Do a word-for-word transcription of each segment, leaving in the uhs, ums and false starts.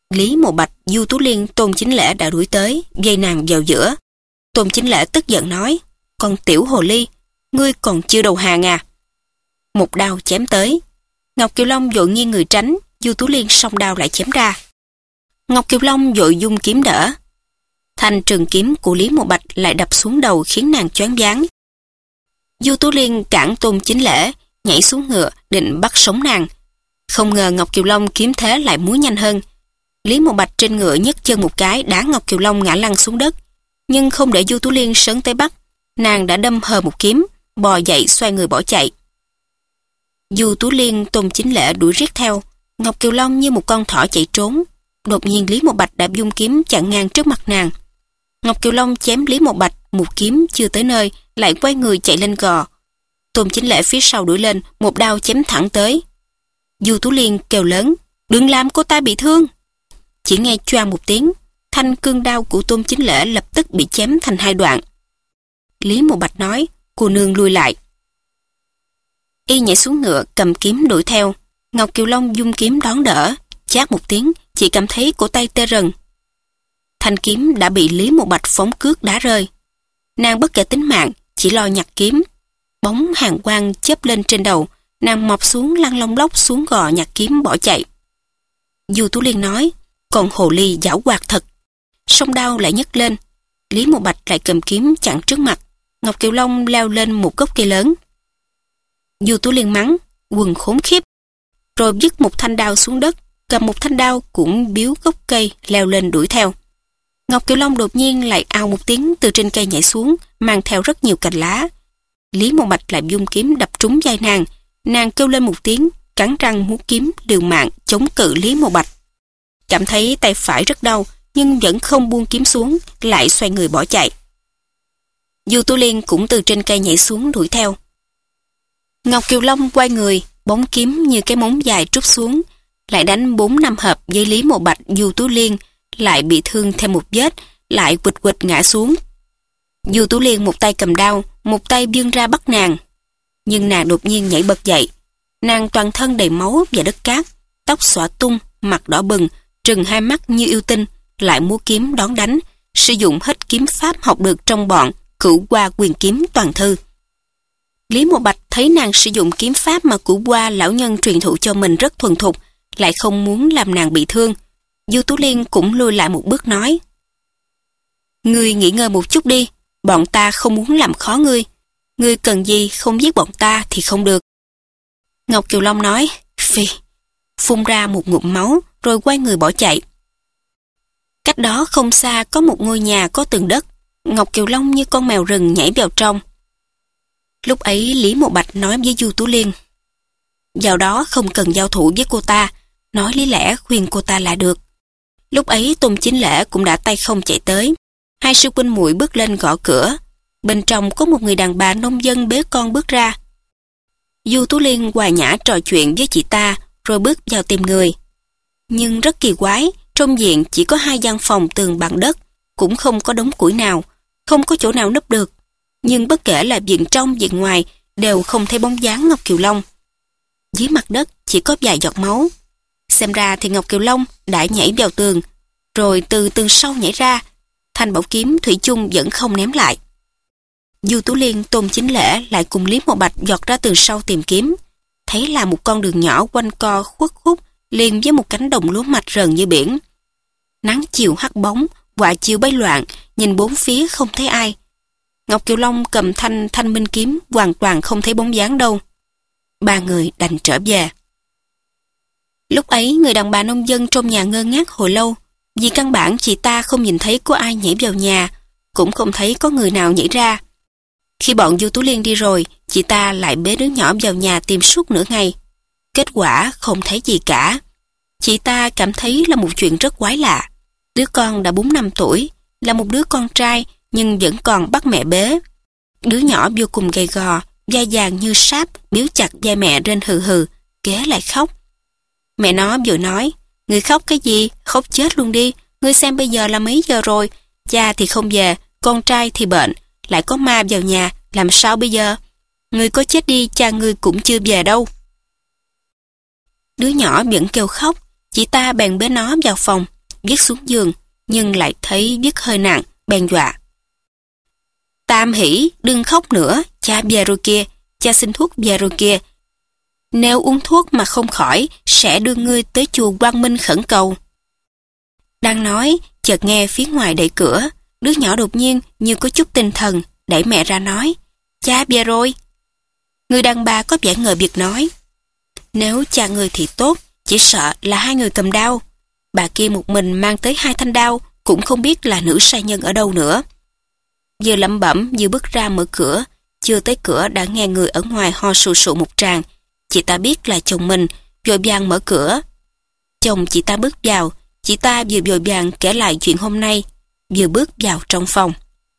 Lý Mộ Bạch, Du Tú Liên, Tôn Chính Lễ đã đuổi tới, dây nàng vào giữa. Tôn Chính Lễ tức giận nói, con tiểu hồ ly, ngươi còn chưa đầu hàng à? Một đao chém tới. Ngọc Kiều Long vội nghiêng người tránh, Du Tú Liên song đao lại chém ra. Ngọc Kiều Long vội dung kiếm đỡ. Thanh trường kiếm của Lý Mộ Bạch lại đập xuống đầu khiến nàng choáng váng. Du Tú Liên cản Tôn Chính Lễ, nhảy xuống ngựa định bắt sống nàng. Không ngờ Ngọc Kiều Long kiếm thế lại múa nhanh hơn. Lý Mộ Bạch trên ngựa nhấc chân một cái đá Ngọc Kiều Long ngã lăn xuống đất, nhưng không để Du Tú Liên sấn tới bắt, nàng đã đâm hờ một kiếm, bò dậy xoay người bỏ chạy. Du Tú Liên, Tôn Chính Lễ đuổi riết theo, Ngọc Kiều Long như một con thỏ chạy trốn. Đột nhiên Lý Mộ Bạch đã dung kiếm chặn ngang trước mặt nàng. Ngọc Kiều Long chém Lý Mộ Bạch một kiếm chưa tới nơi, lại quay người chạy lên gò. Tôn Chính Lễ phía sau đuổi lên, một đao chém thẳng tới. Du Tú Liên kêu lớn, đừng làm cô ta bị thương. Chỉ nghe choang một tiếng, thanh cương đao của Tôn Chính Lễ lập tức bị chém thành hai đoạn. Lý Mộ Bạch nói, cô nương lui lại. Y nhảy xuống ngựa, cầm kiếm đuổi theo. Ngọc Kiều Long dung kiếm đón đỡ, chát một tiếng, chỉ cảm thấy cổ tay tê rần. Thanh kiếm đã bị Lý Mộ Bạch phóng cước đá rơi. Nàng bất kể tính mạng, chỉ lo nhặt kiếm. Bóng hàn quang chớp lên trên đầu, nàng mọc xuống lăn lông lốc xuống gò nhặt kiếm bỏ chạy. Du Tú Liên nói, con hồ ly giảo hoạt thật. Song đao lại nhấc lên. Lý Mộ Bạch lại cầm kiếm chặn trước mặt. Ngọc Kiều Long leo lên một gốc cây lớn. Du Tú Liên mắng, quần khốn khiếp. Rồi dứt một thanh đao xuống đất, cầm một thanh đao cũng biếu gốc cây leo lên đuổi theo. Ngọc Kiều Long đột nhiên lại ào một tiếng từ trên cây nhảy xuống, mang theo rất nhiều cành lá. Lý Mộ Bạch lại dung kiếm đập trúng vai nàng. Nàng kêu lên một tiếng, cắn răng múa kiếm liều mạng chống cự Lý Mộ Bạch. Cảm thấy tay phải rất đau, nhưng vẫn không buông kiếm xuống, lại xoay người bỏ chạy. Du Tú Liên cũng từ trên cây nhảy xuống đuổi theo. Ngọc Kiều Long quay người, bóng kiếm như cái móng dài trút xuống, lại đánh bốn năm hợp với Lý Mộ Bạch. Du Tú Liên lại bị thương thêm một vết, lại quịch quịch ngã xuống. Du Tú Liên một tay cầm đao, một tay vươn ra bắt nàng. Nhưng nàng đột nhiên nhảy bật dậy. Nàng toàn thân đầy máu và đất cát, tóc xõa tung, mặt đỏ bừng, trừng hai mắt như yêu tinh, lại múa kiếm đón đánh, sử dụng hết kiếm pháp học được trong bọn Cửu Hoa Quyền Kiếm toàn thư. Lý Mộ Bạch thấy nàng sử dụng kiếm pháp mà Cửu Hoa lão nhân truyền thụ cho mình rất thuần thục, lại không muốn làm nàng bị thương. Du Tú Liên cũng lùi lại một bước nói, ngươi nghỉ ngơi một chút đi, bọn ta không muốn làm khó ngươi. Ngươi cần gì không giết bọn ta thì không được. Ngọc Kiều Long nói, phi, phun ra một ngụm máu rồi quay người bỏ chạy. Cách đó không xa có một ngôi nhà có tường đất. Ngọc Kiều Long như con mèo rừng nhảy vào trong. Lúc ấy Lý Mộ Bạch nói với Du Tú Liên, vào đó không cần giao thủ với cô ta, nói lý lẽ khuyên cô ta là được. Lúc ấy Tôn Chính Lễ cũng đã tay không chạy tới. Hai sư huynh muội bước lên gõ cửa. Bên trong có một người đàn bà nông dân bế con bước ra. Du Tú Liên hòa nhã trò chuyện với chị ta rồi bước vào tìm người. Nhưng rất kỳ quái, trong viện chỉ có hai gian phòng tường bằng đất, cũng không có đống củi nào, không có chỗ nào núp được. Nhưng bất kể là viện trong viện ngoài đều không thấy bóng dáng Ngọc Kiều Long. Dưới mặt đất chỉ có vài giọt máu. Xem ra thì Ngọc Kiều Long đã nhảy vào tường, rồi từ tường sau nhảy ra. Thanh bảo kiếm thủy chung vẫn không ném lại. Du Tú Liên, Tôn Chính Lễ lại cùng Lý Mộ Bạch giọt ra tường sau tìm kiếm. Thấy là một con đường nhỏ quanh co khuất khúc liền với một cánh đồng lúa mạch rờn như biển. Nắng chiều hắt bóng, quạ chiều bay loạn, nhìn bốn phía không thấy ai. Ngọc Kiều Long cầm thanh thanh minh kiếm hoàn toàn không thấy bóng dáng đâu. Ba người đành trở về. Lúc ấy người đàn bà nông dân trong nhà ngơ ngác hồi lâu, vì căn bản chị ta không nhìn thấy có ai nhảy vào nhà, cũng không thấy có người nào nhảy ra. Khi bọn Du Tú Liên đi rồi, chị ta lại bế đứa nhỏ vào nhà tìm suốt nửa ngày. Kết quả không thấy gì cả. Chị ta cảm thấy là một chuyện rất quái lạ. Đứa con đã bốn năm tuổi, là một đứa con trai nhưng vẫn còn bắt mẹ bế. Đứa nhỏ vô cùng gầy gò, da vàng như sáp, biếu chặt vai mẹ rên hừ hừ, ghé lại khóc. Mẹ nó vừa nói, người khóc cái gì, khóc chết luôn đi, ngươi xem bây giờ là mấy giờ rồi, cha thì không về, con trai thì bệnh, lại có ma vào nhà, làm sao bây giờ? Ngươi có chết đi, cha ngươi cũng chưa về đâu. Đứa nhỏ vẫn kêu khóc, chị ta bèn bế nó vào phòng, viết xuống giường, nhưng lại thấy viết hơi nặng, bèn dọa. Tam Hỷ, đừng khóc nữa, cha về rồi kia, cha xin thuốc về rồi kia. Nếu uống thuốc mà không khỏi, sẽ đưa ngươi tới chùa Quang Minh khẩn cầu. Đang nói, chợt nghe phía ngoài đẩy cửa, đứa nhỏ đột nhiên như có chút tinh thần, đẩy mẹ ra nói, cha về rồi. Người đàn bà có vẻ ngờ việc nói, nếu cha người thì tốt, chỉ sợ là hai người cầm đao. Bà kia một mình mang tới hai thanh đao, cũng không biết là nữ sai nhân ở đâu nữa. Vừa lẩm bẩm vừa bước ra mở cửa, chưa tới cửa đã nghe người ở ngoài ho sù sụ một tràng. Chị ta biết là chồng mình, vội vàng mở cửa. Chồng chị ta bước vào, chị ta vừa vội vàng kể lại chuyện hôm nay, vừa bước vào trong phòng.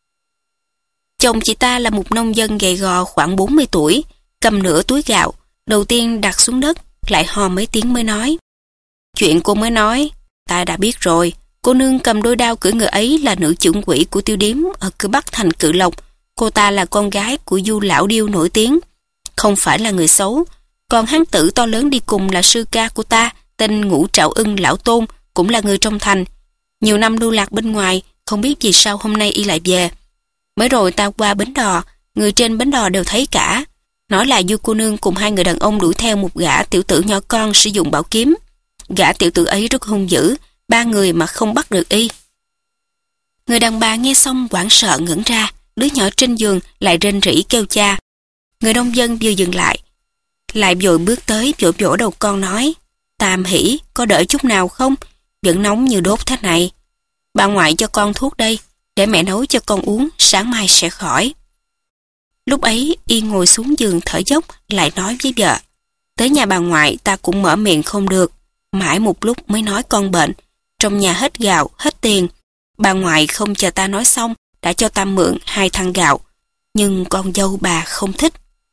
Chồng chị ta là một nông dân gầy gò khoảng bốn mươi tuổi, cầm nửa túi gạo, đầu tiên đặt xuống đất, lại ho mấy tiếng mới nói. Chuyện cô mới nói, ta đã biết rồi, cô nương cầm đôi đao cưỡi ngựa ấy là nữ trưởng quỹ của Tiêu Điếm ở cửa Bắc thành Cự Lộc. Cô ta là con gái của Du Lão Điêu nổi tiếng, không phải là người xấu. Còn hán tử to lớn đi cùng là sư ca của ta, tên Ngũ Trảo Ưng Lão Tôn, cũng là người trong thành. Nhiều năm lưu lạc bên ngoài, không biết vì sao hôm nay y lại về. Mới rồi ta qua bến đò, người trên bến đò đều thấy cả. Nói là Du cô nương cùng hai người đàn ông đuổi theo một gã tiểu tử nhỏ con sử dụng bảo kiếm. Gã tiểu tử ấy rất hung dữ, ba người mà không bắt được y. Người đàn bà nghe xong hoảng sợ ngẩn ra, đứa nhỏ trên giường lại rên rỉ kêu cha. Người nông dân vừa dừng lại, lại vội bước tới vỗ vỗ đầu con nói, Tam Hỷ, có đỡ chút nào không? Vẫn nóng như đốt thế này. Bà ngoại cho con thuốc đây, để mẹ nấu cho con uống, sáng mai sẽ khỏi. Lúc ấy, y ngồi xuống giường thở dốc, lại nói với vợ, tới nhà bà ngoại ta cũng mở miệng không được, mãi một lúc mới nói con bệnh, trong nhà hết gạo, hết tiền. Bà ngoại không chờ ta nói xong, đã cho ta mượn hai thăng gạo, nhưng con dâu bà không thích.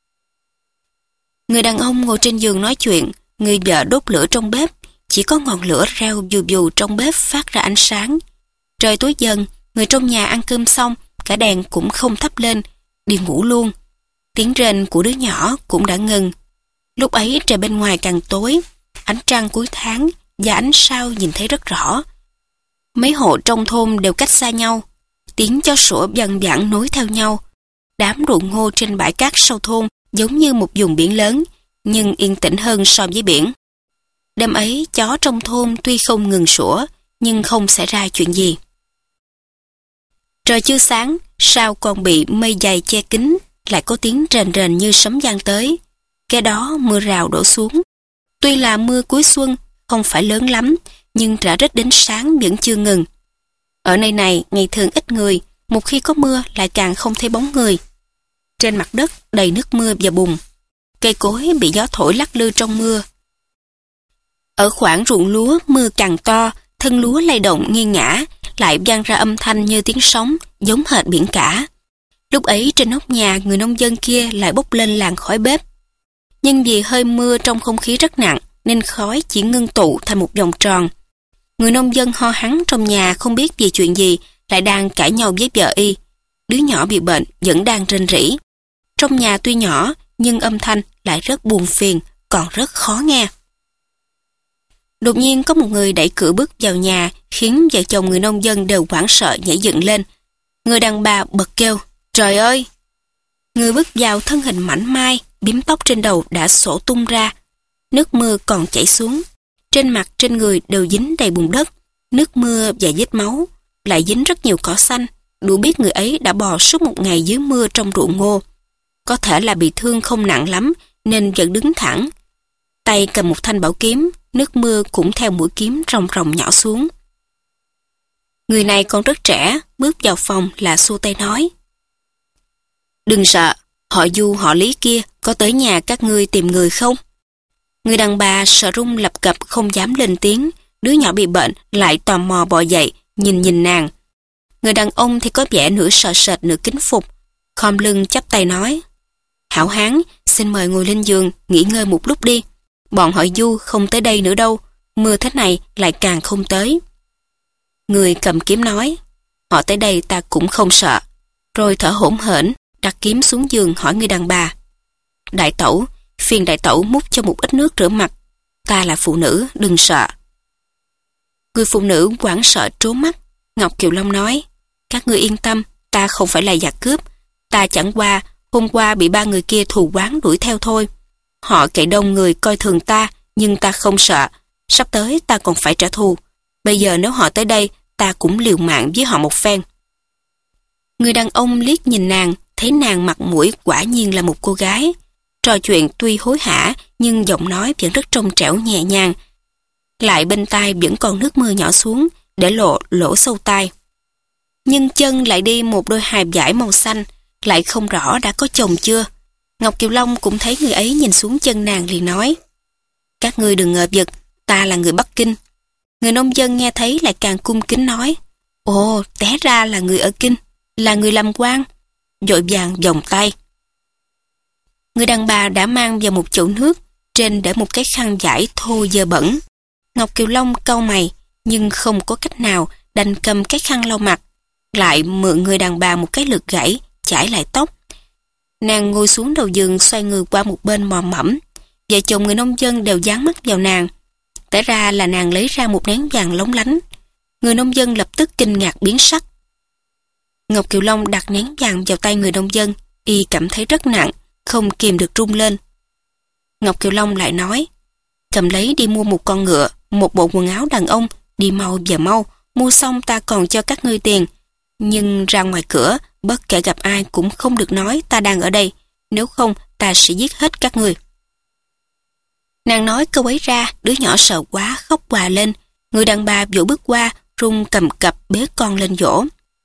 Người đàn ông ngồi trên giường nói chuyện, người vợ đốt lửa trong bếp, chỉ có ngọn lửa reo dù dù trong bếp phát ra ánh sáng. Trời tối dần, người trong nhà ăn cơm xong, cả đèn cũng không thắp lên, đi ngủ luôn. Tiếng rên của đứa nhỏ cũng đã ngừng. Lúc ấy trời bên ngoài càng tối, ánh trăng cuối tháng và ánh sao nhìn thấy rất rõ. Mấy hộ trong thôn đều cách xa nhau, tiếng chó sủa văng vẳng nối theo nhau. Đám ruộng ngô trên bãi cát sau thôn giống như một vùng biển lớn, nhưng yên tĩnh hơn so với biển. Đêm ấy, chó trong thôn tuy không ngừng sủa, nhưng không xảy ra chuyện gì. Trời chưa sáng, sao còn bị mây dày che kín, lại có tiếng rền rền như sấm vang tới. Kế đó mưa rào đổ xuống. Tuy là mưa cuối xuân, không phải lớn lắm, nhưng rã rít đến sáng vẫn chưa ngừng. Ở nơi này, ngày thường ít người, một khi có mưa lại càng không thấy bóng người. Trên mặt đất đầy nước mưa và bùn. Cây cối bị gió thổi lắc lư trong mưa. Ở khoảng ruộng lúa mưa càng to, thân lúa lay động nghiêng ngã, lại vang ra âm thanh như tiếng sóng, giống hệt biển cả. Lúc ấy trên nóc nhà người nông dân kia lại bốc lên làn khói bếp. Nhưng vì hơi mưa trong không khí rất nặng, nên khói chỉ ngưng tụ thành một vòng tròn. Người nông dân ho hắng trong nhà không biết vì chuyện gì, lại đang cãi nhau với vợ y. Đứa nhỏ bị bệnh vẫn đang rên rỉ. Trong nhà tuy nhỏ, nhưng âm thanh lại rất buồn phiền, còn rất khó nghe. Đột nhiên có một người đẩy cửa bước vào nhà, khiến vợ chồng người nông dân đều hoảng sợ nhảy dựng lên. Người đàn bà bật kêu, trời ơi! Người bước vào thân hình mảnh mai, bím tóc trên đầu đã xổ tung ra. Nước mưa còn chảy xuống. Trên mặt trên người đều dính đầy bùn đất, nước mưa và vết máu, lại dính rất nhiều cỏ xanh, đủ biết người ấy đã bò suốt một ngày dưới mưa trong ruộng ngô. Có thể là bị thương không nặng lắm, nên vẫn đứng thẳng. Tay cầm một thanh bảo kiếm, nước mưa cũng theo mũi kiếm ròng ròng nhỏ xuống. Người này còn rất trẻ, bước vào phòng là xua tay nói. Đừng sợ, họ Du họ Lý kia có tới nhà các ngươi tìm người không? Người đàn bà sợ run lập cập không dám lên tiếng, đứa nhỏ bị bệnh lại tò mò bò dậy, nhìn nhìn nàng. Người đàn ông thì có vẻ nửa sợ sệt nửa kính phục, khom lưng chắp tay nói. Hảo hán, xin mời ngồi lên giường, nghỉ ngơi một lúc đi. Bọn họ Du không tới đây nữa đâu, mưa thế này lại càng không tới. Người cầm kiếm nói, họ tới đây ta cũng không sợ. Rồi thở hổn hển, đặt kiếm xuống giường hỏi người đàn bà. Đại tẩu, phiền đại tẩu múc cho một ít nước rửa mặt. Ta là phụ nữ, đừng sợ. Người phụ nữ hoảng sợ trốn mắt. Ngọc Kiều Long nói, các ngươi yên tâm, ta không phải là giặc cướp. Ta chẳng qua, hôm qua bị ba người kia thù oán đuổi theo thôi. Họ cậy đông người coi thường ta, nhưng ta không sợ. Sắp tới ta còn phải trả thù. Bây giờ nếu họ tới đây, ta cũng liều mạng với họ một phen. Người đàn ông liếc nhìn nàng, thấy nàng mặt mũi quả nhiên là một cô gái. Trò chuyện tuy hối hả, nhưng giọng nói vẫn rất trong trẻo nhẹ nhàng. Lại bên tai vẫn còn nước mưa nhỏ xuống, để lộ lỗ sâu tai. Nhưng chân lại đi một đôi hài vải màu xanh, lại không rõ đã có chồng chưa. Ngọc Kiều Long cũng thấy người ấy nhìn xuống chân nàng liền nói, các ngươi đừng ngờ vực, ta là người Bắc Kinh. Người nông dân nghe thấy lại càng cung kính nói, ồ, té ra là người ở Kinh, là người làm quan. Vội vàng vòng tay. Người đàn bà đã mang vào một chậu nước, trên để một cái khăn vải thô dơ bẩn. Ngọc Kiều Long cau mày, nhưng không có cách nào, đành cầm cái khăn lau mặt, lại mượn người đàn bà một cái lược gãy, chải lại tóc. Nàng ngồi xuống đầu giường, xoay người qua một bên mò mẫm. Vợ chồng người nông dân đều dán mắt vào nàng. Té ra là nàng lấy ra một nén vàng lóng lánh. Người nông dân lập tức kinh ngạc biến sắc. Ngọc Kiều Long đặt nén vàng vào tay người nông dân, y cảm thấy rất nặng, không kìm được rung lên. Ngọc Kiều Long lại nói, cầm lấy đi mua một con ngựa, một bộ quần áo đàn ông, đi mau về mau, mua xong ta còn cho các ngươi tiền. Nhưng ra ngoài cửa, bất kể gặp ai cũng không được nói ta đang ở đây, nếu không ta sẽ giết hết các ngươi. Nàng nói câu ấy ra, đứa nhỏ sợ quá khóc òa lên. Người đàn bà vỗ bước qua, run cầm cập bế con lên dỗ.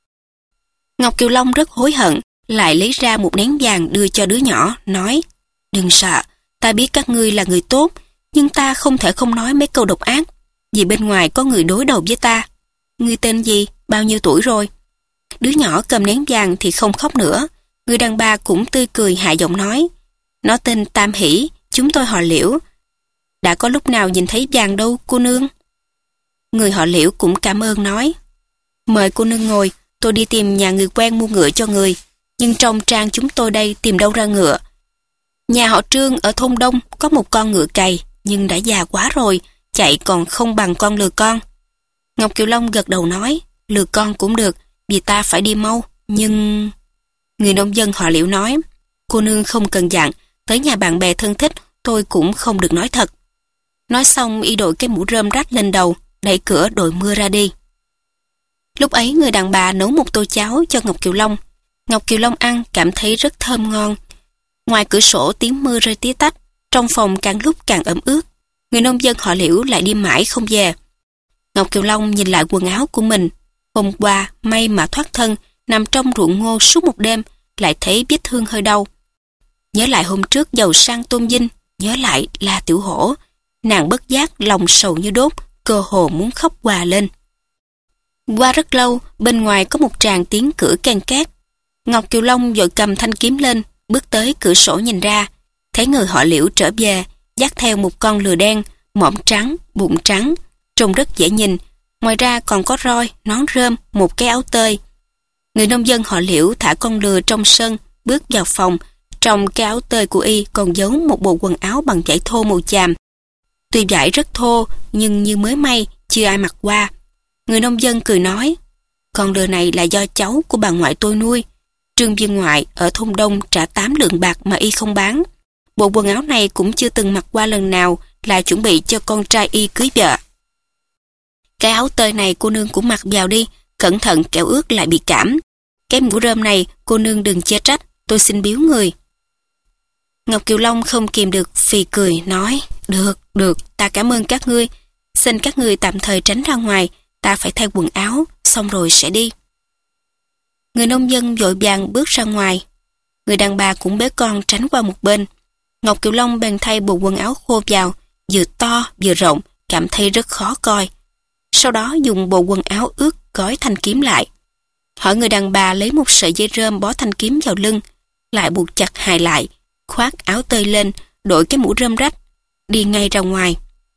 Ngọc Kiều Long rất hối hận, lại lấy ra một nén vàng đưa cho đứa nhỏ, nói, đừng sợ, ta biết các ngươi là người tốt, nhưng ta không thể không nói mấy câu độc ác, vì bên ngoài có người đối đầu với ta. Ngươi tên gì, bao nhiêu tuổi rồi? Đứa nhỏ cầm nén vàng thì không khóc nữa. Người đàn bà cũng tươi cười hạ giọng nói, nó tên Tam Hỷ, chúng tôi họ Liễu. Đã có lúc nào nhìn thấy vàng đâu cô nương? Người họ Liễu cũng cảm ơn nói, mời cô nương ngồi, tôi đi tìm nhà người quen mua ngựa cho người, nhưng trong trang chúng tôi đây tìm đâu ra ngựa. Nhà họ Trương ở thôn Đông có một con ngựa cày, nhưng đã già quá rồi, chạy còn không bằng con lừa con. Ngọc Kiều Long gật đầu nói, lừa con cũng được, vì ta phải đi mau, nhưng... Người nông dân họ Liễu nói, cô nương không cần dặn, tới nhà bạn bè thân thích, tôi cũng không được nói thật. Nói xong y đội cái mũ rơm rách lên đầu, đẩy cửa đội mưa ra đi. Lúc ấy người đàn bà nấu một tô cháo cho Ngọc Kiều Long. Ngọc Kiều Long ăn cảm thấy rất thơm ngon. Ngoài cửa sổ tiếng mưa rơi tí tách, trong phòng càng lúc càng ẩm ướt. Người nông dân họ Liễu lại đi mãi không về. Ngọc Kiều Long nhìn lại quần áo của mình. Hôm qua may mà thoát thân, nằm trong ruộng ngô suốt một đêm, lại thấy vết thương hơi đau. Nhớ lại hôm trước giàu sang tôn vinh, nhớ lại La Tiểu Hổ, nàng bất giác lòng sầu như đốt, cơ hồ muốn khóc òa lên. Qua rất lâu, bên ngoài có một tràng tiếng cửa can két. Ngọc Kiều Long vội cầm thanh kiếm lên, bước tới cửa sổ nhìn ra, thấy người họ Liễu trở về, dắt theo một con lừa đen, mõm trắng, bụng trắng, trông rất dễ nhìn. Ngoài ra còn có roi, nón rơm, một cái áo tơi. Người nông dân họ Liễu thả con lừa trong sân, bước vào phòng. Trong cái áo tơi của y còn giấu một bộ quần áo bằng vải thô màu chàm. Tuy vải rất thô, nhưng như mới may, chưa ai mặc qua. Người nông dân cười nói, con lừa này là do cháu của bà ngoại tôi nuôi. Trương viên ngoại ở thôn Đông trả tám lượng bạc mà y không bán. Bộ quần áo này cũng chưa từng mặc qua lần nào, là chuẩn bị cho con trai y cưới vợ. Cái áo tơi này cô nương cũng mặc vào đi, cẩn thận kẻo ướt lại bị cảm. Cái mũ rơm này cô nương đừng chê trách, tôi xin biếu người. Ngọc Kiều Long không kìm được phì cười nói, được, được, ta cảm ơn các ngươi. Xin các ngươi tạm thời tránh ra ngoài, ta phải thay quần áo, xong rồi sẽ đi. Người nông dân vội vàng bước ra ngoài. Người đàn bà cũng bế con tránh qua một bên. Ngọc Kiều Long bèn thay bộ quần áo khô vào, vừa to vừa rộng, cảm thấy rất khó coi. Sau đó dùng bộ quần áo ướt gói thanh kiếm lại. Hỏi người đàn bà lấy một sợi dây rơm bó thanh kiếm vào lưng, lại buộc chặt hài lại, khoác áo tơi lên, đội cái mũ rơm rách, đi ngay ra ngoài.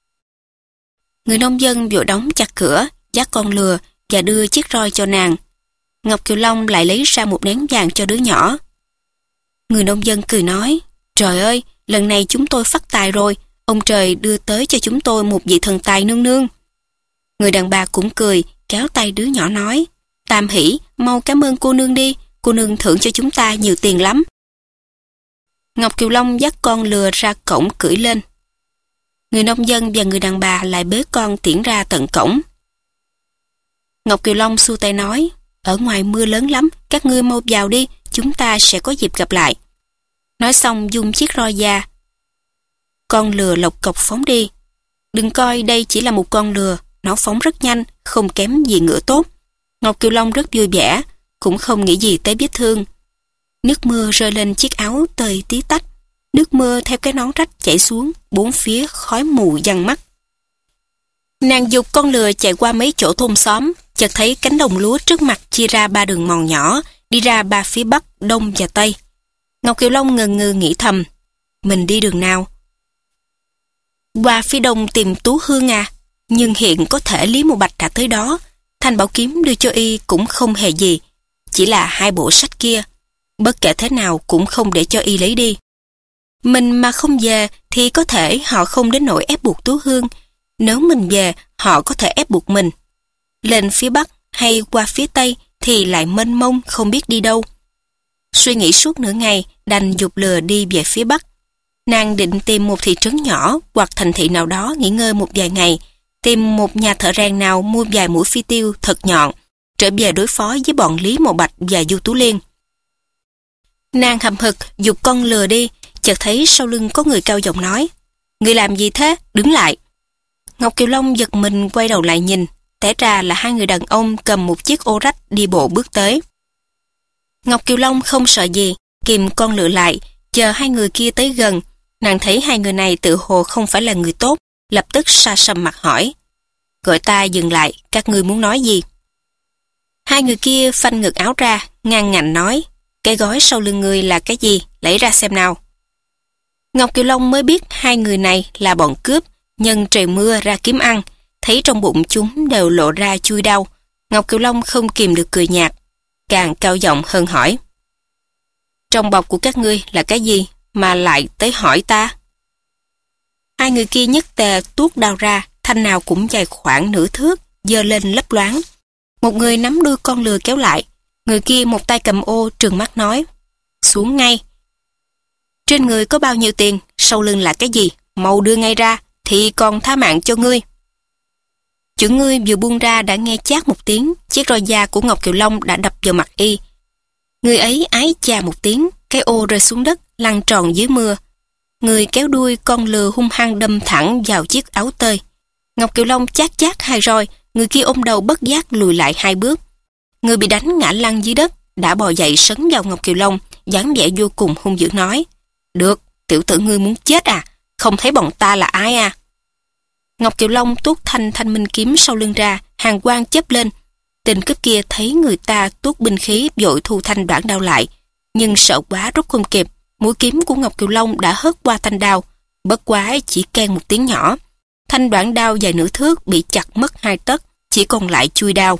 Người nông dân vội đóng chặt cửa, dắt con lừa và đưa chiếc roi cho nàng. Ngọc Kiều Long lại lấy ra một nén vàng cho đứa nhỏ. Người nông dân cười nói, trời ơi, lần này chúng tôi phát tài rồi, ông trời đưa tới cho chúng tôi một vị thần tài nương nương. Người đàn bà cũng cười, kéo tay đứa nhỏ nói, Tam Hỷ, mau cảm ơn cô nương đi, cô nương thưởng cho chúng ta nhiều tiền lắm. Ngọc Kiều Long dắt con lừa ra cổng cưỡi lên. Người nông dân và người đàn bà lại bế con tiễn ra tận cổng. Ngọc Kiều Long xua tay nói, ở ngoài mưa lớn lắm, các ngươi mau vào đi, chúng ta sẽ có dịp gặp lại. Nói xong dung chiếc roi da. Con lừa lộc cộc phóng đi. Đừng coi đây chỉ là một con lừa, nó phóng rất nhanh, không kém gì ngựa tốt. Ngọc Kiều Long rất vui vẻ, cũng không nghĩ gì tới vết thương. Nước mưa rơi lên chiếc áo tơi tí tách. Nước mưa theo cái nón rách chảy xuống, bốn phía khói mù giăng mắt. Nàng giục con lừa chạy qua mấy chỗ thôn xóm, chợt thấy cánh đồng lúa trước mặt chia ra ba đường mòn nhỏ, đi ra ba phía bắc, đông và tây. Ngọc Kiều Long ngần ngừ nghĩ thầm, mình đi đường nào? Qua phía đông tìm Tú Hương à, nhưng hiện có thể Lý Mộ Bạch đã tới đó. Thanh bảo kiếm đưa cho y cũng không hề gì, chỉ là hai bộ sách kia, bất kể thế nào cũng không để cho y lấy đi. Mình mà không về thì có thể họ không đến nỗi ép buộc Tú Hương, nếu mình về họ có thể ép buộc mình. Lên phía bắc hay qua phía tây thì lại mênh mông không biết đi đâu. Suy nghĩ suốt nửa ngày, đành giục lừa đi về phía bắc. Nàng định tìm một thị trấn nhỏ hoặc thành thị nào đó nghỉ ngơi một vài ngày, tìm một nhà thợ rèn nào mua vài mũi phi tiêu thật nhọn, trở về đối phó với bọn Lý Mộ Bạch và Du Tú Liên. Nàng hậm hực giục con lừa đi, chợt thấy sau lưng có người cao giọng nói, người làm gì thế, đứng lại. Ngọc Kiều Long giật mình quay đầu lại nhìn, té ra là hai người đàn ông cầm một chiếc ô rách đi bộ bước tới. Ngọc Kiều Long không sợ gì, kìm con lừa lại, chờ hai người kia tới gần. Nàng thấy hai người này tự hồ không phải là người tốt, lập tức sa sầm mặt hỏi, gọi ta dừng lại, các ngươi muốn nói gì? Hai người kia phanh ngực áo ra, ngang ngạnh nói, cái gói sau lưng ngươi là cái gì, lấy ra xem nào. Ngọc Kiều Long mới biết hai người này là bọn cướp, nhân trời mưa ra kiếm ăn, thấy trong bụng chúng đều lộ ra chui đau. Ngọc Kiều Long không kìm được cười nhạt, càng cao giọng hơn hỏi, trong bọc của các ngươi là cái gì mà lại tới hỏi ta? Hai người kia nhất tề tuốt đao ra, thanh nào cũng dài khoảng nửa thước, giơ lên lấp loáng. Một người nắm đuôi con lừa kéo lại, người kia một tay cầm ô trừng mắt nói, xuống ngay. Trên người có bao nhiêu tiền, sau lưng là cái gì, mau đưa ngay ra, thì còn tha mạng cho ngươi. Chữ ngươi vừa buông ra đã nghe chát một tiếng, chiếc roi da của Ngọc Kiều Long đã đập vào mặt y. Người ấy ái chà một tiếng, cái ô rơi xuống đất, lăn tròn dưới mưa. Người kéo đuôi con lừa hung hăng đâm thẳng vào chiếc áo tơi. Ngọc Kiều Long chát chát hai roi, người kia ôm đầu bất giác lùi lại hai bước. Người bị đánh ngã lăn dưới đất, đã bò dậy sấn vào Ngọc Kiều Long, dáng vẻ vô cùng hung dữ nói, được, tiểu tử ngươi muốn chết à, không thấy bọn ta là ai à? Ngọc Kiều Long tuốt thanh thanh minh kiếm sau lưng ra, hàn quang chớp lên. Tên cướp kia thấy người ta tuốt binh khí vội thu thanh đoạn đao lại, nhưng sợ quá rút không kịp, mũi kiếm của Ngọc Kiều Long đã hớt qua thanh đao, bất quá chỉ keng một tiếng nhỏ. Thanh đoạn đao dài nửa thước bị chặt mất hai tấc, chỉ còn lại chui đao.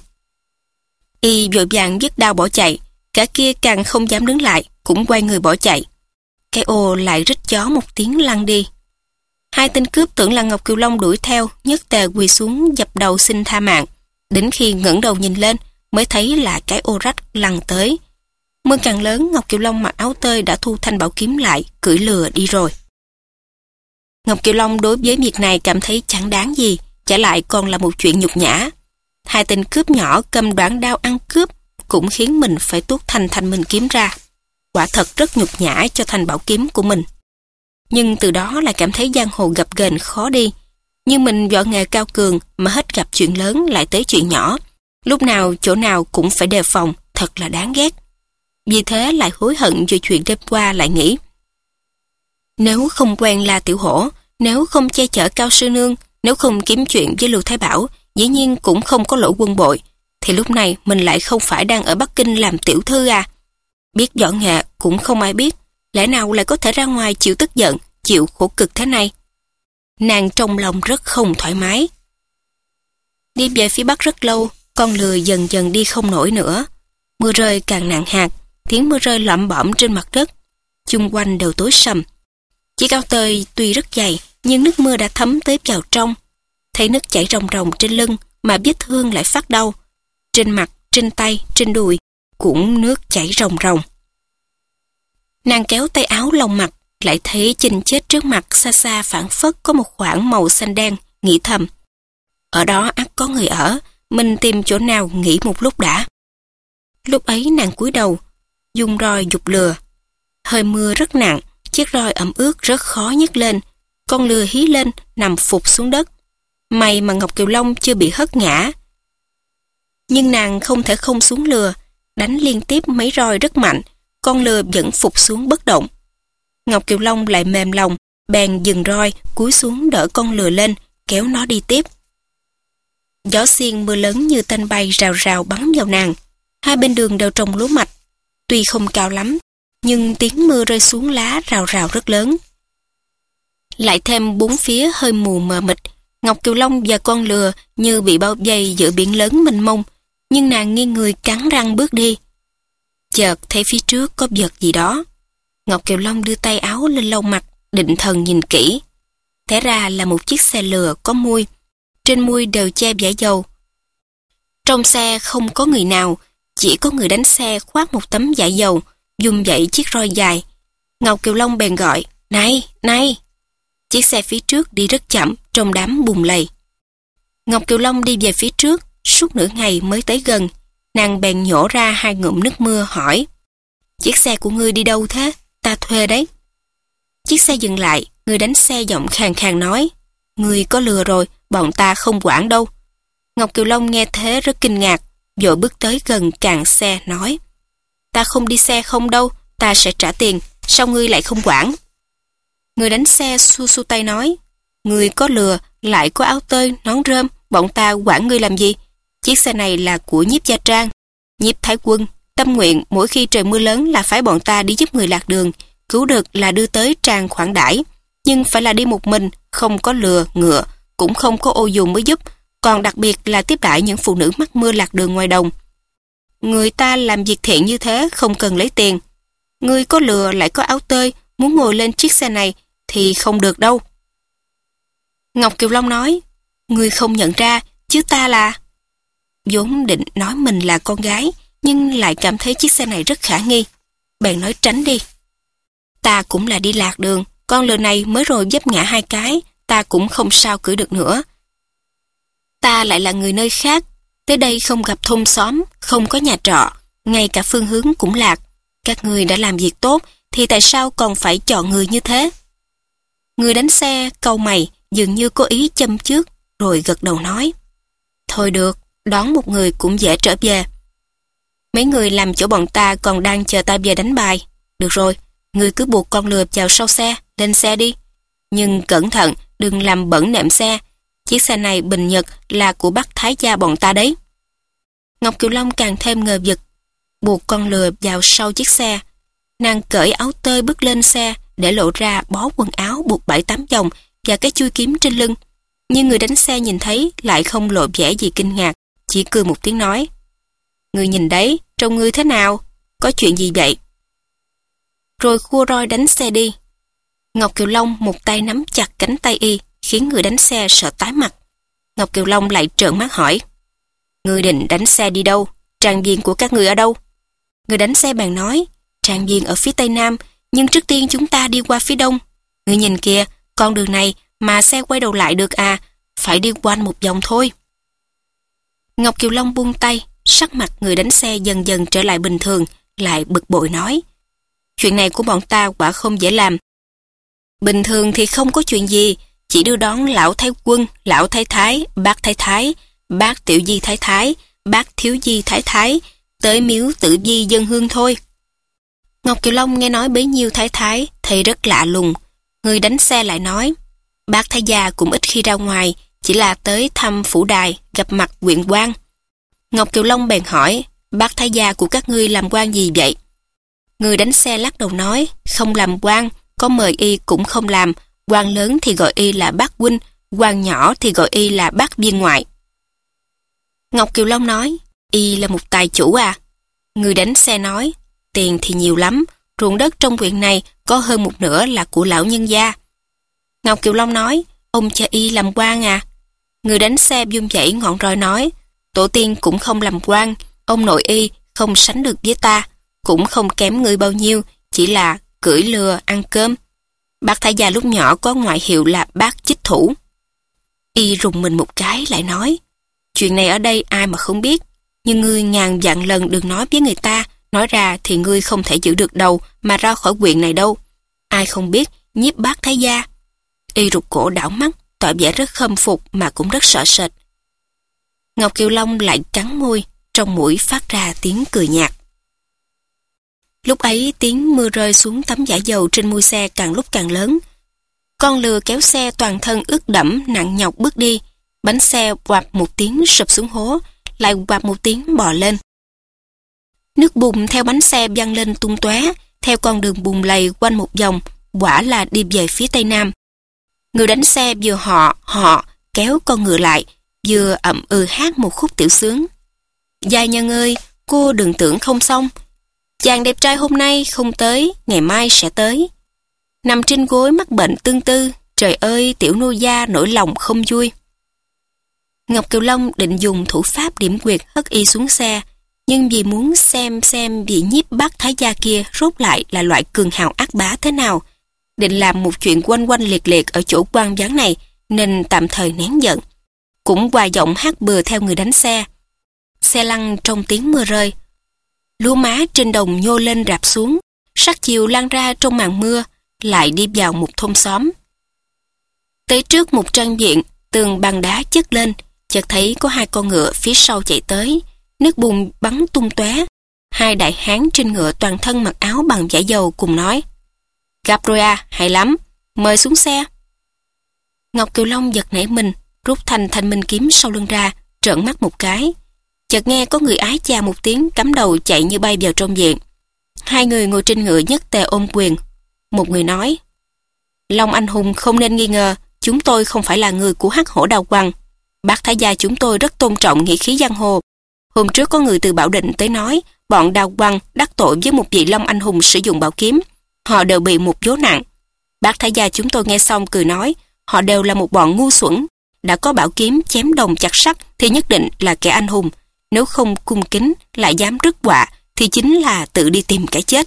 Y vội vàng vứt đao bỏ chạy, cả kia càng không dám đứng lại, cũng quay người bỏ chạy. Cái ô lại rít gió một tiếng lăn đi. Hai tên cướp tưởng là Ngọc Kiều Long đuổi theo, nhất tề quỳ xuống dập đầu xin tha mạng. Đến khi ngẩng đầu nhìn lên, mới thấy là cái ô rách lăn tới. Mưa càng lớn, Ngọc Kiều Long mặc áo tơi đã thu thanh bảo kiếm lại, cưỡi lừa đi rồi. Ngọc Kiều Long đối với việc này cảm thấy chẳng đáng gì, chả lại còn là một chuyện nhục nhã. Hai tên cướp nhỏ cầm đoạn đao ăn cướp cũng khiến mình phải tuốt thanh thanh minh kiếm ra. Quả thật rất nhục nhã cho thanh bảo kiếm của mình. Nhưng từ đó lại cảm thấy giang hồ gập ghềnh khó đi. Như mình võ nghệ cao cường mà hết gặp chuyện lớn lại tới chuyện nhỏ. Lúc nào chỗ nào cũng phải đề phòng, thật là đáng ghét. Vì thế lại hối hận về chuyện đêm qua, lại nghĩ, nếu không quen La Tiểu Hổ, nếu không che chở Cao Sư Nương, nếu không kiếm chuyện với Lưu Thái Bảo, dĩ nhiên cũng không có lỗ quân bội, thì lúc này mình lại không phải đang ở Bắc Kinh làm tiểu thư à. Biết võ nghệ cũng không ai biết, lẽ nào lại có thể ra ngoài chịu tức giận, chịu khổ cực thế này. Nàng trong lòng rất không thoải mái. Đi về phía bắc rất lâu, con lừa dần dần đi không nổi nữa. Mưa rơi càng nặng hạt, tiếng mưa rơi lẩm bẩm trên mặt đất. Chung quanh đều tối sầm. Chiếc áo tơi tuy rất dày, nhưng nước mưa đã thấm tới vào trong. Thấy nước chảy ròng ròng trên lưng, mà vết thương lại phát đau. Trên mặt, trên tay, trên đùi cũng nước chảy ròng ròng. Nàng kéo tay áo lồng mặt, lại thấy chinh chết trước mặt xa xa phảng phất có một khoảng màu xanh đen, nghĩ thầm. Ở đó ắt có người ở, mình tìm chỗ nào nghỉ một lúc đã. Lúc ấy nàng cúi đầu, dùng roi giục lừa. Hơi mưa rất nặng, chiếc roi ẩm ướt rất khó nhấc lên. Con lừa hí lên, nằm phục xuống đất. May mà Ngọc Kiều Long chưa bị hất ngã. Nhưng nàng không thể không xuống lừa, đánh liên tiếp mấy roi rất mạnh, con lừa vẫn phục xuống bất động. Ngọc Kiều Long lại mềm lòng, bèn dừng roi, cúi xuống đỡ con lừa lên, kéo nó đi tiếp. Gió xiên mưa lớn như tên bay rào rào bắn vào nàng. Hai bên đường đều trồng lúa mạch. Tuy không cao lắm, nhưng tiếng mưa rơi xuống lá rào rào rất lớn. Lại thêm bốn phía hơi mù mờ mịt, Ngọc Kiều Long và con lừa như bị bao vây giữa biển lớn mênh mông, nhưng nàng nghiêng người cắn răng bước đi. Chợt thấy phía trước có vật gì đó. Ngọc Kiều Long đưa tay áo lên lau mặt, định thần nhìn kỹ. Té ra là một chiếc xe lừa có mui. Trên mui đều che vải dầu. Trong xe không có người nào, chỉ có người đánh xe khoác một tấm vải dầu, dùng dậy chiếc roi dài. Ngọc Kiều Long bèn gọi, này, này. Chiếc xe phía trước đi rất chậm trong đám bùn lầy. Ngọc Kiều Long đi về phía trước, suốt nửa ngày mới tới gần. Nàng bèn nhổ ra hai ngụm nước mưa hỏi, chiếc xe của ngươi đi đâu thế? Ta thuê đấy. Chiếc xe dừng lại, người đánh xe giọng khàn khàn nói, ngươi có lừa rồi, bọn ta không quản đâu. Ngọc Kiều Long nghe thế rất kinh ngạc, vội bước tới gần càng xe nói, ta không đi xe không đâu, ta sẽ trả tiền, sao ngươi lại không quản? Người đánh xe xua xua tay nói, ngươi có lừa, lại có áo tơi, nón rơm, bọn ta quản ngươi làm gì? Chiếc xe này là của Nhiếp Gia Trang. Nhiếp Thái Quân tâm nguyện mỗi khi trời mưa lớn là phải bọn ta đi giúp người lạc đường, cứu được là đưa tới Trang khoản đãi, nhưng phải là đi một mình, không có lừa, ngựa, cũng không có ô dù mới giúp, còn đặc biệt là tiếp đãi những phụ nữ mắc mưa lạc đường ngoài đồng. Người ta làm việc thiện như thế không cần lấy tiền. Ngươi có lừa lại có áo tơi, muốn ngồi lên chiếc xe này thì không được đâu. Ngọc Kiều Long nói, ngươi không nhận ra, chứ ta là... vốn định nói mình là con gái, nhưng lại cảm thấy chiếc xe này rất khả nghi. Bèn nói tránh đi. Ta cũng là đi lạc đường, con lừa này mới rồi vấp ngã hai cái, ta cũng không sao cưỡi được nữa. Ta lại là người nơi khác, tới đây không gặp thôn xóm, không có nhà trọ, ngay cả phương hướng cũng lạc. Các người đã làm việc tốt, thì tại sao còn phải chọn người như thế? Người đánh xe cau mày, dường như có ý châm chước, rồi gật đầu nói, thôi được, đón một người cũng dễ trở về. Mấy người làm chỗ bọn ta còn đang chờ ta về đánh bài. Được rồi, người cứ buộc con lừa vào sau xe, lên xe đi. Nhưng cẩn thận, đừng làm bẩn nệm xe. Chiếc xe này bình nhật là của bác Thái gia bọn ta đấy. Ngọc Kiều Long càng thêm ngờ vực, buộc con lừa vào sau chiếc xe. Nàng cởi áo tơi bước lên xe để lộ ra bó quần áo buộc bảy tám vòng và cái chui kiếm trên lưng. Nhưng người đánh xe nhìn thấy lại không lộ vẻ gì kinh ngạc, chỉ cười một tiếng nói, người nhìn đấy, trông ngươi thế nào? Có chuyện gì vậy? Rồi khua roi đánh xe đi. Ngọc Kiều Long một tay nắm chặt cánh tay y, khiến người đánh xe sợ tái mặt. Ngọc Kiều Long lại trợn mắt hỏi, ngươi định đánh xe đi đâu? Trang viên của các ngươi ở đâu? Người đánh xe bèn nói, trang viên ở phía tây nam, nhưng trước tiên chúng ta đi qua phía đông. Ngươi nhìn kìa, con đường này mà xe quay đầu lại được à, phải đi quanh một vòng thôi. Ngọc Kiều Long buông tay, sắc mặt người đánh xe dần dần trở lại bình thường, lại bực bội nói, chuyện này của bọn ta quả không dễ làm. Bình thường thì không có chuyện gì, chỉ đưa đón lão thái quân, lão thái thái, bác thái thái, bác tiểu di thái thái, bác thiếu di thái thái, tới miếu Tử Vi dân hương thôi. Ngọc Kiều Long nghe nói bấy nhiêu thái thái, thấy rất lạ lùng. Người đánh xe lại nói, bác thái gia cũng ít khi ra ngoài, chỉ là tới thăm phủ đài, gặp mặt huyện quan. Ngọc Kiều Long bèn hỏi, bác thái gia của các ngươi làm quan gì vậy? Người đánh xe lắc đầu nói, không làm quan, có mời y cũng không làm, quan lớn thì gọi y là bác huynh, quan nhỏ thì gọi y là bác viên ngoại. Ngọc Kiều Long nói, y là một tài chủ à? Người đánh xe nói, tiền thì nhiều lắm, ruộng đất trong huyện này có hơn một nửa là của lão nhân gia. Ngọc Kiều Long nói, ông cha y làm quan à? Người đánh xe vung vẩy ngọn roi nói, tổ tiên cũng không làm quan, ông nội y không sánh được với ta, cũng không kém ngươi bao nhiêu, chỉ là cưỡi lừa ăn cơm. Bác Thái Gia lúc nhỏ có ngoại hiệu là bác chích thủ. Y rùng mình một cái lại nói, chuyện này ở đây ai mà không biết, nhưng ngươi ngàn vạn lần đừng nói với người ta, nói ra thì ngươi không thể giữ được đầu mà ra khỏi huyện này đâu. Ai không biết Nhiếp Bác Thái Gia. Y rụt cổ đảo mắt, tỏ vẻ rất khâm phục mà cũng rất sợ sệt. Ngọc Kiều Long lại cắn môi, trong mũi phát ra tiếng cười nhạt. Lúc ấy tiếng mưa rơi xuống tấm vải dầu trên mui xe càng lúc càng lớn. Con lừa kéo xe toàn thân ướt đẫm nặng nhọc bước đi, bánh xe quạp một tiếng sụp xuống hố, lại quạp một tiếng bò lên. Nước bùn theo bánh xe văng lên tung tóe, theo con đường bùn lầy quanh một vòng, quả là đi về phía tây nam. Người đánh xe vừa họ họ kéo con ngựa lại, vừa ậm ừ hát một khúc tiểu sướng. Gia nhân ơi, cô đừng tưởng không xong, chàng đẹp trai hôm nay không tới, ngày mai sẽ tới. Nằm trên gối mắc bệnh tương tư, trời ơi tiểu nô gia nỗi lòng không vui. Ngọc Kiều Long định dùng thủ pháp điểm quyệt hất y xuống xe, nhưng vì muốn xem xem vị Nhiếp Bác Thái Gia kia rốt lại là loại cường hào ác bá thế nào, định làm một chuyện quanh quanh liệt liệt ở chỗ quan vắng này, nên tạm thời nén giận. Cũng hòa giọng hát bừa theo người đánh xe. Xe lăn trong tiếng mưa rơi. Lúa má trên đồng nhô lên rạp xuống, sắc chiều lan ra trong màn mưa, lại đi vào một thôn xóm. Tới trước một trang viện, tường bằng đá chất lên, chợt thấy có hai con ngựa phía sau chạy tới, nước bùn bắn tung tóe. Hai đại hán trên ngựa toàn thân mặc áo bằng vải dầu cùng nói, gặp rồi à, hay lắm, mời xuống xe. Ngọc Kiều Long giật nảy mình, rút thanh thanh minh kiếm sau lưng ra, trợn mắt một cái. Chợt nghe có người ái chà một tiếng, cắm đầu chạy như bay vào trong viện. Hai người ngồi trên ngựa nhất tề ôm quyền. Một người nói, Long anh hùng không nên nghi ngờ, chúng tôi không phải là người của Hắc Hổ Đào Quăng. Bác Thái Gia chúng tôi rất tôn trọng nghĩa khí giang hồ. Hôm trước có người từ Bảo Định tới nói, bọn Đào Quăng đắc tội với một vị Long anh hùng sử dụng bảo kiếm. Họ đều bị một vố nặng. Bác Thái Gia chúng tôi nghe xong cười nói, họ đều là một bọn ngu xuẩn. Đã có bảo kiếm chém đồng chặt sắt thì nhất định là kẻ anh hùng. Nếu không cung kính lại dám rước họa thì chính là tự đi tìm cái chết.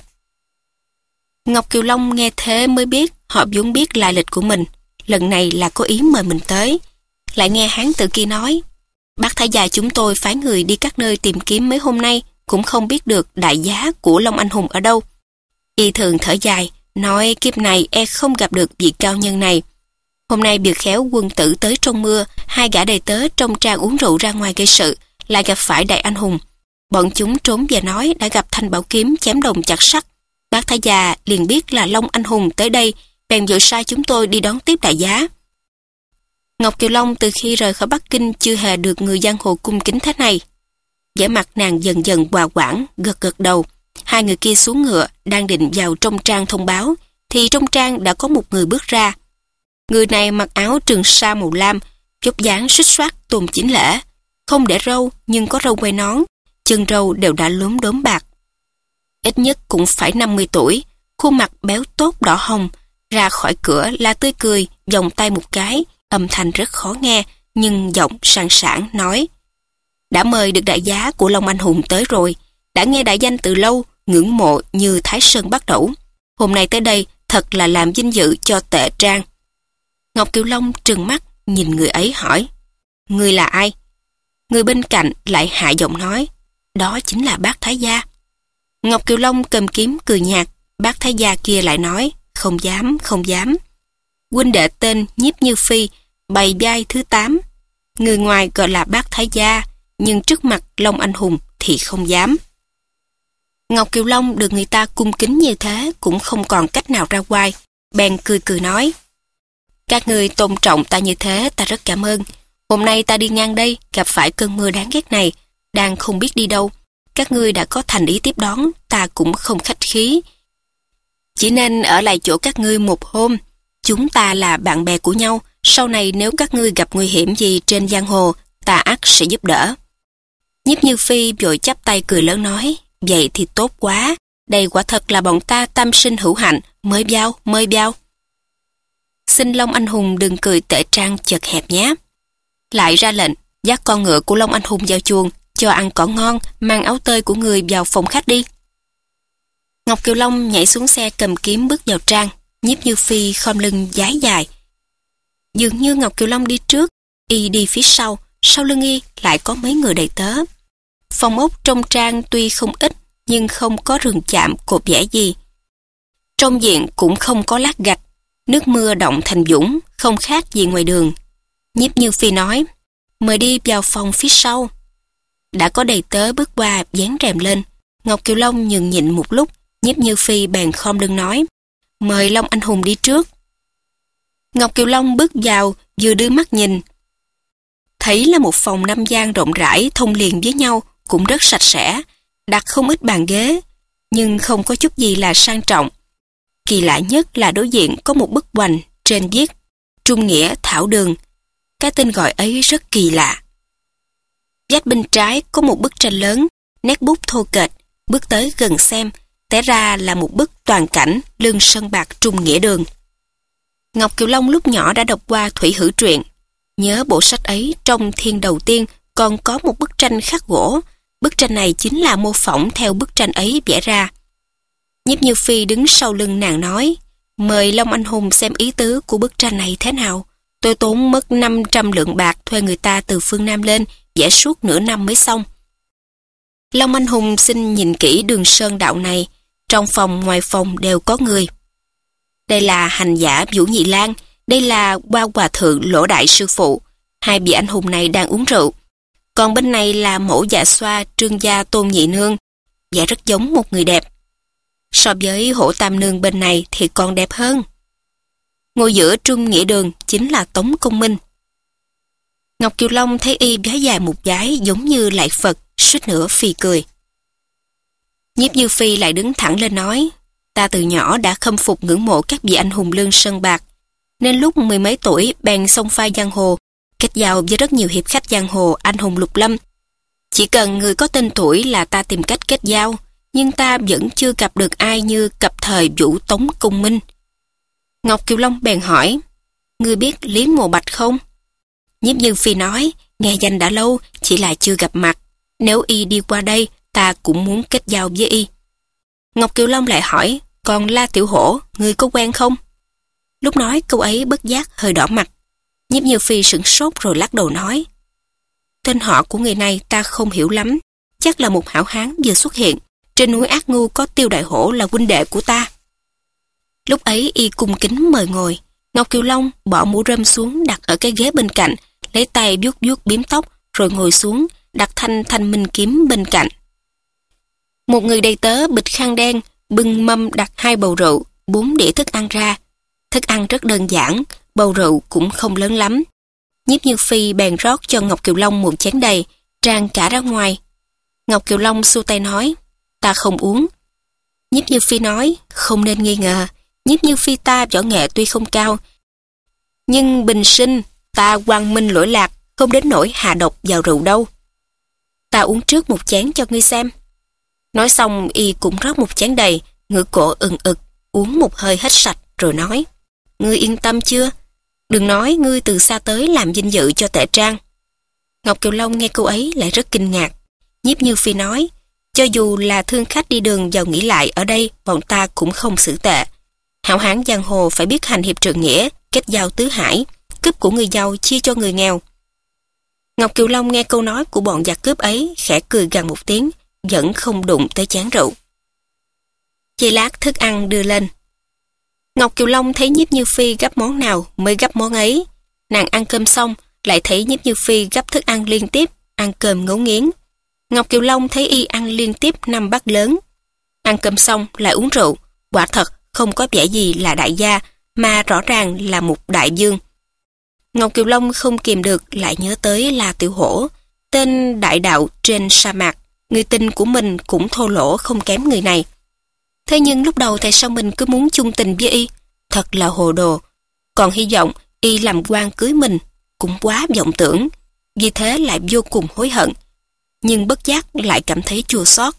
Ngọc Kiều Long nghe thế mới biết họ vốn biết lai lịch của mình. Lần này là có ý mời mình tới. Lại nghe hán tử kia nói, bác Thái Gia chúng tôi phái người đi các nơi tìm kiếm mấy hôm nay, cũng không biết được đại giá của Long anh hùng ở đâu. Y thường thở dài, nói kiếp này e không gặp được vị cao nhân này. Hôm nay biệt khéo quân tử tới trong mưa, hai gã đầy tớ trong trang uống rượu ra ngoài gây sự, lại gặp phải đại anh hùng. Bọn chúng trốn về nói đã gặp thanh bảo kiếm chém đồng chặt sắt. Bác Thái Gia liền biết là Long anh hùng tới đây, bèn dội sai chúng tôi đi đón tiếp đại giá. Ngọc Kiều Long từ khi rời khỏi Bắc Kinh chưa hề được người giang hồ cung kính thế này. Vẻ mặt nàng dần dần hòa quảng, gật gật đầu. Hai người kia xuống ngựa, đang định vào trong trang thông báo, thì trong trang đã có một người bước ra. Người này mặc áo trường sa màu lam, vóc dáng xuýt xoát tôn chỉnh lễ, không để râu nhưng có râu quai nón, chân râu đều đã lốm đốm bạc. Ít nhất cũng phải năm mươi tuổi, khuôn mặt béo tốt đỏ hồng, ra khỏi cửa là tươi cười, vòng tay một cái, âm thanh rất khó nghe, nhưng giọng sang sảng nói, đã mời được đại giá của Long anh hùng tới rồi, đã nghe đại danh từ lâu, ngưỡng mộ như Thái Sơn Bắt Đẩu. Hôm nay tới đây thật là làm vinh dự cho Tệ Trang. Ngọc Kiều Long trừng mắt nhìn người ấy hỏi, người là ai? Người bên cạnh lại hạ giọng nói, đó chính là bác Thái Gia. Ngọc Kiều Long cầm kiếm cười nhạt, bác Thái Gia kia lại nói, không dám, không dám. Huynh đệ tên Nhiếp Như Phi, bày vai thứ tám. Người ngoài gọi là bác Thái Gia, nhưng trước mặt Long anh hùng thì không dám. Ngọc Kiều Long được người ta cung kính như thế cũng không còn cách nào ra oai, bèn cười cười nói, các người tôn trọng ta như thế ta rất cảm ơn. Hôm nay ta đi ngang đây, gặp phải cơn mưa đáng ghét này, đang không biết đi đâu. Các ngươi đã có thành ý tiếp đón, ta cũng không khách khí. Chỉ nên ở lại chỗ các ngươi một hôm. Chúng ta là bạn bè của nhau, sau này nếu các ngươi gặp nguy hiểm gì trên giang hồ, ta ắt sẽ giúp đỡ. Nhiếp Như Phi vội chắp tay cười lớn nói, vậy thì tốt quá, đây quả thật là bọn ta tam sinh hữu hạnh, mời vào, mời vào. Xin Long anh hùng đừng cười Tệ Trang chật hẹp nhé. lại ra lệnh dắt con ngựa của Long Anh Hùng vào chuồng, cho ăn cỏ ngon, mang áo tơi của người vào phòng khách đi. Ngọc Kiều Long nhảy xuống xe cầm kiếm bước vào trang. Nhiếp Như Phi khom lưng vái dài. Dường như Ngọc Kiều Long đi trước, y đi phía sau, sau lưng y lại có mấy người đầy tớ. Phòng ốc trong trang tuy không ít, nhưng không có rừng chạm cột vẽ gì. Trong viện cũng không có lát gạch, nước mưa động thành dũng, không khác gì ngoài đường. Nhiếp Như Phi nói, mời đi vào phòng phía sau. Đã có đầy tớ bước qua dán rèm lên. Ngọc Kiều Long nhường nhịn một lúc, Nhiếp Như Phi bèn khom lưng nói, mời Long Anh Hùng đi trước. Ngọc Kiều Long bước vào, vừa đưa mắt nhìn. Thấy là một phòng năm gian rộng rãi thông liền với nhau, cũng rất sạch sẽ, đặt không ít bàn ghế, nhưng không có chút gì là sang trọng. Kỳ lạ nhất là đối diện có một bức hoành trên viết Trung Nghĩa Thảo Đường. Cái tên gọi ấy rất kỳ lạ. Vách bên trái có một bức tranh lớn, nét bút thô kệch, bước tới gần xem, té ra là một bức toàn cảnh lưng sân bạc Trung Nghĩa Đường. Ngọc Kiều Long lúc nhỏ đã đọc qua Thủy Hử truyện, nhớ bộ sách ấy trong thiên đầu tiên còn có một bức tranh khắc gỗ. Bức tranh này chính là mô phỏng theo bức tranh ấy vẽ ra. Nhiếp Như Phi đứng sau lưng nàng nói, mời Long Anh Hùng xem ý tứ của bức tranh này thế nào. Tôi tốn mất năm trăm lượng bạc thuê người ta từ phương Nam lên, vẽ suốt nửa năm mới xong. Long Anh Hùng xin nhìn kỹ đường sơn đạo này, trong phòng ngoài phòng đều có người. Đây là hành giả Vũ Nhị Lang, đây là Hoa Hòa Thượng Lỗ Đại Sư Phụ. Hai vị anh hùng này đang uống rượu. Còn bên này là mẫu dạ xoa Trương gia Tôn Nhị Nương, vẽ rất giống một người đẹp. So với Hổ Tam Nương bên này thì còn đẹp hơn. Ngồi giữa Trung Nghĩa Đường chính là Tống Công Minh. Ngọc Kiều Long thấy y vái dài một vái giống như lại Phật, suýt nữa phì cười. Nhiếp Như Phi lại đứng thẳng lên nói, ta từ nhỏ đã khâm phục ngưỡng mộ các vị anh hùng lương sơn bạc, nên lúc mười mấy tuổi bèn xông pha giang hồ, kết giao với rất nhiều hiệp khách giang hồ anh hùng lục lâm. Chỉ cần người có tên tuổi là ta tìm cách kết giao, nhưng ta vẫn chưa gặp được ai như cập thời Vũ Tống Công Minh. Ngọc Kiều Long bèn hỏi, ngươi biết Lý Mộ Bạch không? Nhiếp Như Phi nói, nghe danh đã lâu, chỉ là chưa gặp mặt. Nếu y đi qua đây, ta cũng muốn kết giao với y. Ngọc Kiều Long lại hỏi, còn La Tiểu Hổ, ngươi có quen không? Lúc nói câu ấy bất giác hơi đỏ mặt. Nhiếp Như Phi sửng sốt rồi lắc đầu nói, tên họ của người này ta không hiểu lắm, chắc là một hảo hán vừa xuất hiện. Trên núi Ác Ngu có Tiêu Đại Hổ là huynh đệ của ta. Lúc ấy y cung kính mời ngồi. Ngọc Kiều Long bỏ mũ rơm xuống đặt ở cái ghế bên cạnh, lấy tay vuốt vuốt bím tóc rồi ngồi xuống, đặt thanh thanh minh kiếm bên cạnh. Một người đầy tớ bịch khăn đen bưng mâm đặt hai bầu rượu, bốn đĩa thức ăn ra. Thức ăn rất đơn giản, bầu rượu cũng không lớn lắm. Nhiếp Như Phi bèn rót cho Ngọc Kiều Long một chén đầy, tràn cả ra ngoài. Ngọc Kiều Long xua tay nói, ta không uống. Nhiếp Như Phi nói, không nên nghi ngờ, Nhiếp Như Phi ta võ nghệ tuy không cao, nhưng bình sinh ta quang minh lỗi lạc, không đến nỗi hạ độc vào rượu đâu. Ta uống trước một chén cho ngươi xem. Nói xong y cũng rót một chén đầy, ngửa cổ ừng ực, uống một hơi hết sạch rồi nói, ngươi yên tâm chưa? Đừng nói ngươi từ xa tới làm vinh dự cho Tệ Trang. Ngọc Kiều Long nghe câu ấy lại rất kinh ngạc. Nhiếp Như Phi nói, cho dù là thương khách đi đường vào nghỉ lại ở đây, bọn ta cũng không xử tệ. Hảo hán giang hồ phải biết hành hiệp trượng nghĩa, kết giao tứ hải, cướp của người giàu chia cho người nghèo. Ngọc Kiều Long nghe câu nói của bọn giặc cướp ấy, khẽ cười gằn một tiếng, vẫn không đụng tới chén rượu. Giây lát thức ăn đưa lên. Ngọc Kiều Long thấy Nhiếp Như Phi gấp món nào mới gấp món ấy. Nàng ăn cơm xong, lại thấy Nhiếp Như Phi gấp thức ăn liên tiếp, ăn cơm ngấu nghiến. Ngọc Kiều Long thấy y ăn liên tiếp năm bát lớn. Ăn cơm xong lại uống rượu, quả thật không có vẻ gì là đại gia, mà rõ ràng là một đại dương. Ngọc Kiều Long không kìm được lại nhớ tới La Tiểu Hổ, tên đại đạo trên sa mạc. Người tình của mình cũng thô lỗ không kém người này. Thế nhưng lúc đầu tại sao mình cứ muốn chung tình với y? Thật là hồ đồ. Còn hy vọng y làm quan cưới mình, cũng quá vọng tưởng. Vì thế lại vô cùng hối hận. Nhưng bất giác lại cảm thấy chua xót.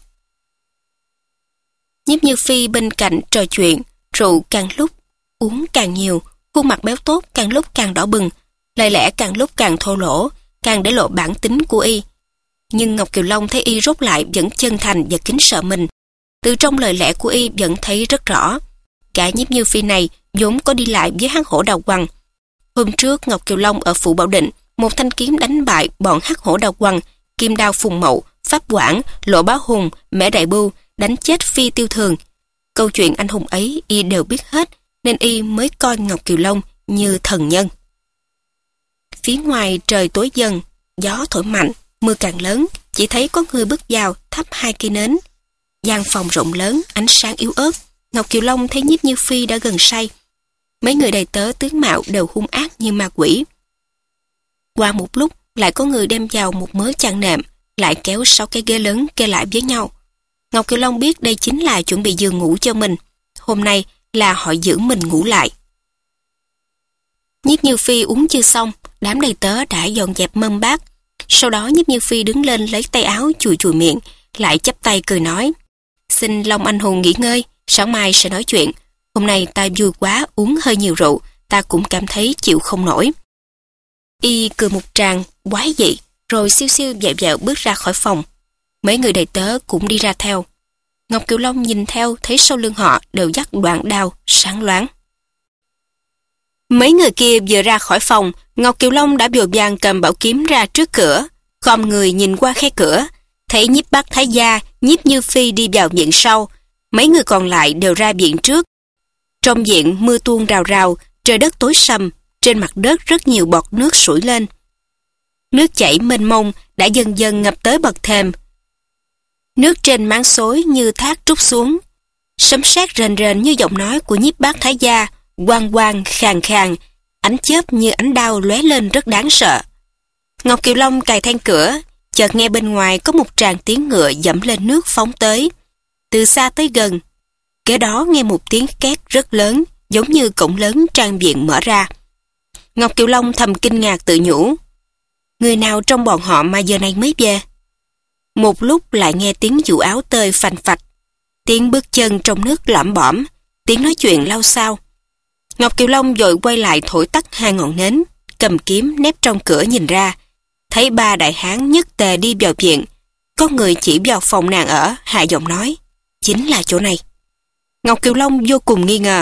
Nhiếp Như Phi bên cạnh trò chuyện, rượu càng lúc uống càng nhiều, khuôn mặt béo tốt càng lúc càng đỏ bừng, lời lẽ càng lúc càng thô lỗ, càng để lộ bản tính của y. Nhưng Ngọc Kiều Long thấy y rốt lại vẫn chân thành và kính sợ mình. Từ trong lời lẽ của y vẫn thấy rất rõ. Cả Nhiếp Như Phi này vốn có đi lại với hắc hổ Đào Quằn. Hôm trước Ngọc Kiều Long ở Phủ Bảo Định, một thanh kiếm đánh bại bọn hắc hổ Đào Quằn, Kim Đao Phùng Mậu, Pháp Quảng, Lộ Bá Hùng, Mễ Đại Bưu, đánh chết Phi Tiêu Thường. Câu chuyện anh hùng ấy y đều biết hết, nên y mới coi Ngọc Kiều Long như thần nhân. Phía ngoài trời tối dần, gió thổi mạnh, mưa càng lớn, chỉ thấy có người bước vào thắp hai cây nến. Gian phòng rộng lớn, ánh sáng yếu ớt. Ngọc Kiều Long thấy Nhiếp Như Phi đã gần say. Mấy người đầy tớ tướng mạo đều hung ác như ma quỷ. Qua một lúc, lại có người đem vào một mớ chăn nệm, lại kéo sáu cái ghế lớn kê lại với nhau. Ngọc Kiều Long biết đây chính là chuẩn bị giường ngủ cho mình. Hôm nay là họ giữ mình ngủ lại. Nhiếp Như Phi uống chưa xong, đám đầy tớ đã dọn dẹp mâm bát. Sau đó Nhiếp Như Phi đứng lên lấy tay áo chùi chùi miệng, lại chắp tay cười nói: "Xin Long anh hùng nghỉ ngơi, sáng mai sẽ nói chuyện. Hôm nay ta vui quá, uống hơi nhiều rượu, ta cũng cảm thấy chịu không nổi." Y cười một tràng quái dị, rồi siêu siêu vẹo vẹo bước ra khỏi phòng. Mấy người đầy tớ cũng đi ra theo. Ngọc Kiều Long nhìn theo thấy sau lưng họ đều dắt đoạn đao sáng loáng. Mấy người kia vừa ra khỏi phòng, Ngọc Kiều Long đã vội vàng cầm bảo kiếm ra trước cửa, khom người nhìn qua khe cửa, thấy Nhiếp Bác Thái Gia, Nhiếp Như Phi đi vào viện sau, mấy người còn lại đều ra viện trước. Trong viện mưa tuôn rào rào, trời đất tối sầm, trên mặt đất rất nhiều bọt nước sủi lên. Nước chảy mênh mông đã dần dần ngập tới bậc thềm. Nước trên máng xối như thác trút xuống. Sấm sét rền rền như giọng nói của Nhiếp Bác Thái Gia, oang oang khàn khàn, ánh chớp như ánh đao lóe lên rất đáng sợ. Ngọc Kiều Long cài then cửa, chợt nghe bên ngoài có một tràng tiếng ngựa dẫm lên nước phóng tới. Từ xa tới gần, kế đó nghe một tiếng két rất lớn, giống như cổng lớn trang viện mở ra. Ngọc Kiều Long thầm kinh ngạc tự nhủ: người nào trong bọn họ mà giờ này mới về? Một lúc lại nghe tiếng dụ áo tơi phành phạch, tiếng bước chân trong nước lõm bõm, tiếng nói chuyện lao xao. Ngọc Kiều Long vội quay lại thổi tắt hai ngọn nến, cầm kiếm nép trong cửa nhìn ra, thấy ba đại hán nhất tề đi vào viện. Có người chỉ vào phòng nàng ở, hạ giọng nói: chính là chỗ này. Ngọc Kiều Long vô cùng nghi ngờ.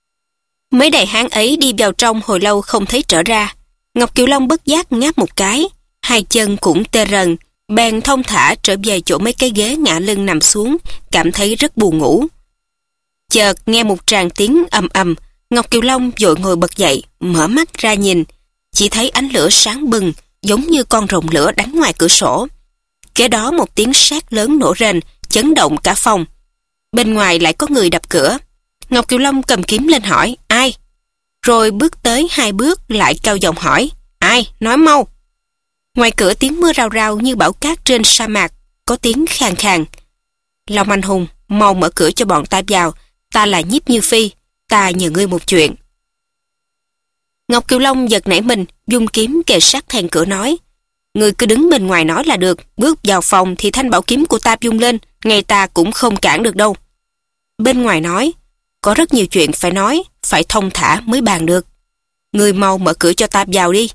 Mấy đại hán ấy đi vào trong hồi lâu không thấy trở ra. Ngọc Kiều Long bất giác ngáp một cái, hai chân cũng tê rần, bèn thong thả trở về chỗ mấy cái ghế ngả lưng nằm xuống, cảm thấy rất buồn ngủ. Chợt nghe một tràng tiếng ầm ầm, Ngọc Kiều Long vội ngồi bật dậy, mở mắt ra nhìn, chỉ thấy ánh lửa sáng bừng, giống như con rồng lửa đánh ngoài cửa sổ. Kế đó một tiếng sét lớn nổ rền, chấn động cả phòng. Bên ngoài lại có người đập cửa. Ngọc Kiều Long cầm kiếm lên hỏi: ai? Rồi bước tới hai bước lại cao giọng hỏi: ai? Nói mau. Ngoài cửa tiếng mưa rào rào như bão cát trên sa mạc, có tiếng khàn khàn: Long anh hùng, mau mở cửa cho bọn ta vào, ta là Nhiếp Như Phi, ta nhờ ngươi một chuyện. Ngọc Kiều Long giật nảy mình, dung kiếm kề sát then cửa nói: ngươi cứ đứng bên ngoài nói là được, bước vào phòng thì thanh bảo kiếm của ta vung lên, ngay ta cũng không cản được đâu. Bên ngoài nói: có rất nhiều chuyện phải nói, phải thông thả mới bàn được. Ngươi mau mở cửa cho ta vào đi.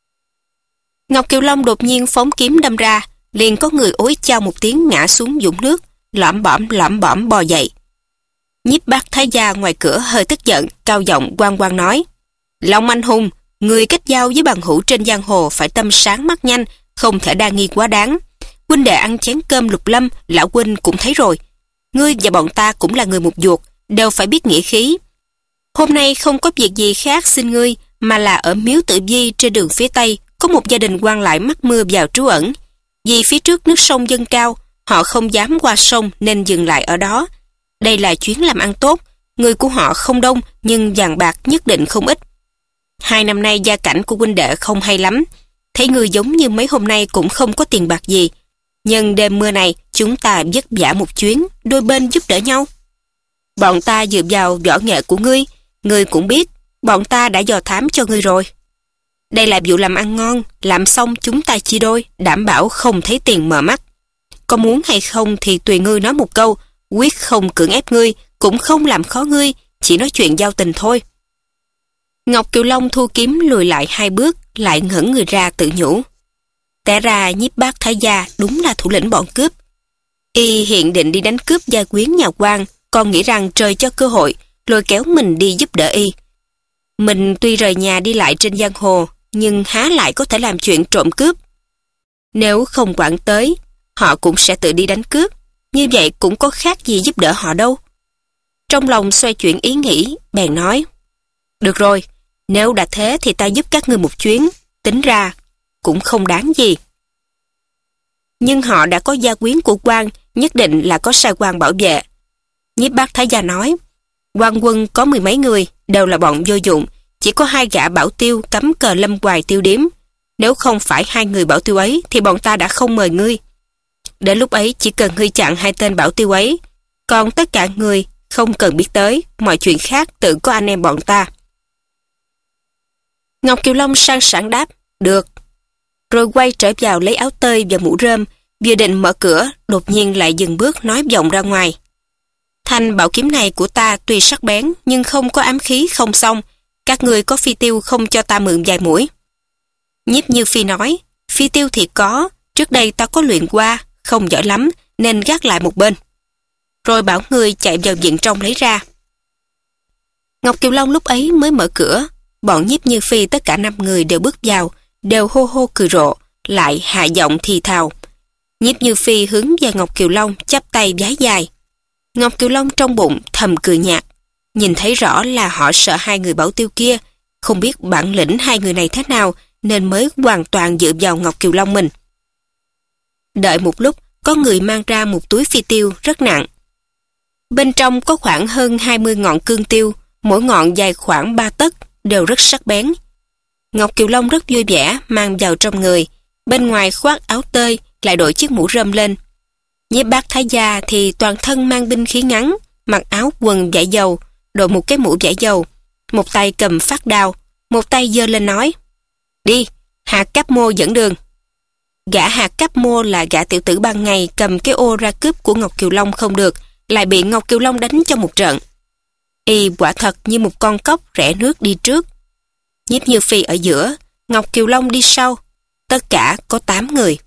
Ngọc Kiều Long đột nhiên phóng kiếm đâm ra, liền có người ối chao một tiếng ngã xuống vũng nước, lõm bõm lõm bõm bò dậy. Nhiếp Bác Thái Gia ngoài cửa hơi tức giận, cao giọng oang oang nói: Long anh hùng, người kết giao với bằng hữu trên giang hồ phải tâm sáng mắt nhanh, không thể đa nghi quá đáng. Huynh đệ ăn chén cơm lục lâm, lão huynh cũng thấy rồi. Ngươi và bọn ta cũng là người một ruột, đều phải biết nghĩa khí. Hôm nay không có việc gì khác xin ngươi, mà là ở miếu Tự Vi trên đường phía tây có một gia đình quan lại mắc mưa vào trú ẩn. Vì phía trước nước sông dâng cao, họ không dám qua sông nên dừng lại ở đó. Đây là chuyến làm ăn tốt, người của họ không đông nhưng vàng bạc nhất định không ít. Hai năm nay gia cảnh của huynh đệ không hay lắm, thấy người giống như mấy hôm nay cũng không có tiền bạc gì. Nhân đêm mưa này chúng ta vất vả một chuyến, đôi bên giúp đỡ nhau. Bọn ta dựa vào võ nghệ của ngươi, ngươi cũng biết, bọn ta đã dò thám cho ngươi rồi. Đây là vụ làm ăn ngon, làm xong chúng ta chia đôi, đảm bảo không thấy tiền mờ mắt. Có muốn hay không thì tùy ngươi nói một câu, quyết không cưỡng ép ngươi, cũng không làm khó ngươi, chỉ nói chuyện giao tình thôi. Ngọc Kiều Long thu kiếm lùi lại hai bước, lại ngẩng người ra tự nhủ: Té ra Nhiếp Bác Thái Gia đúng là thủ lĩnh bọn cướp. Y hiện định đi đánh cướp gia quyến nhà quan, còn nghĩ rằng trời cho cơ hội, lôi kéo mình đi giúp đỡ Y. Mình tuy rời nhà đi lại trên giang hồ, nhưng há lại có thể làm chuyện trộm cướp. Nếu không quản tới, họ cũng sẽ tự đi đánh cướp. Như vậy cũng có khác gì giúp đỡ họ đâu. Trong lòng xoay chuyển ý nghĩ, bèn nói: được rồi, nếu đã thế thì ta giúp các ngươi một chuyến, tính ra cũng không đáng gì. Nhưng họ đã có gia quyến của quan, nhất định là có sai quan bảo vệ. Nhiếp Bác Thái Gia nói: quan quân có mười mấy người, đều là bọn vô dụng, chỉ có hai gã bảo tiêu cắm cờ lâm hoài tiêu điếm. Nếu không phải hai người bảo tiêu ấy thì bọn ta đã không mời ngươi. Đến lúc ấy chỉ cần ngươi chặn hai tên bảo tiêu ấy, còn tất cả người không cần biết tới, mọi chuyện khác tự có anh em bọn ta. Ngọc Kiều Long sang sảng đáp: được. Rồi quay trở vào lấy áo tơi và mũ rơm, vừa định mở cửa, đột nhiên lại dừng bước nói vọng ra ngoài: thanh bảo kiếm này của ta tuy sắc bén nhưng không có ám khí không xong, các người có phi tiêu không cho ta mượn vài mũi? Nhiếp Như Phi nói: phi tiêu thì có, trước đây ta có luyện qua, không giỏi lắm nên gác lại một bên. Rồi bảo người chạy vào viện trong lấy ra. Ngọc Kiều Long lúc ấy mới mở cửa, bọn Nhiếp Như Phi tất cả năm người đều bước vào, đều hô hô cười rộ, lại hạ giọng thì thào. Nhiếp Như Phi hướng về Ngọc Kiều Long chắp tay vái dài. Ngọc Kiều Long trong bụng thầm cười nhạt, nhìn thấy rõ là họ sợ hai người bảo tiêu kia, không biết bản lĩnh hai người này thế nào nên mới hoàn toàn dựa vào Ngọc Kiều Long mình. Đợi một lúc, có người mang ra một túi phi tiêu rất nặng. Bên trong có khoảng hơn hai mươi ngọn cương tiêu, mỗi ngọn dài khoảng ba tấc, đều rất sắc bén. Ngọc Kiều Long rất vui vẻ mang vào trong người, bên ngoài khoác áo tơi, lại đội chiếc mũ rơm lên. Nhiếp Bác Thái Gia thì toàn thân mang binh khí ngắn, mặc áo quần vải dầu, đội một cái mũ vải dầu, một tay cầm phát đao, một tay giơ lên nói: đi, Hạc Cáp Mô dẫn đường. Gã Hạc Cáp Mô là gã tiểu tử ban ngày cầm cái ô ra cướp của Ngọc Kiều Long không được, lại bị Ngọc Kiều Long đánh cho một trận. Y quả thật như một con cóc rẽ nước đi trước. Nhiếp Như Phi ở giữa, Ngọc Kiều Long đi sau, tất cả có tám người.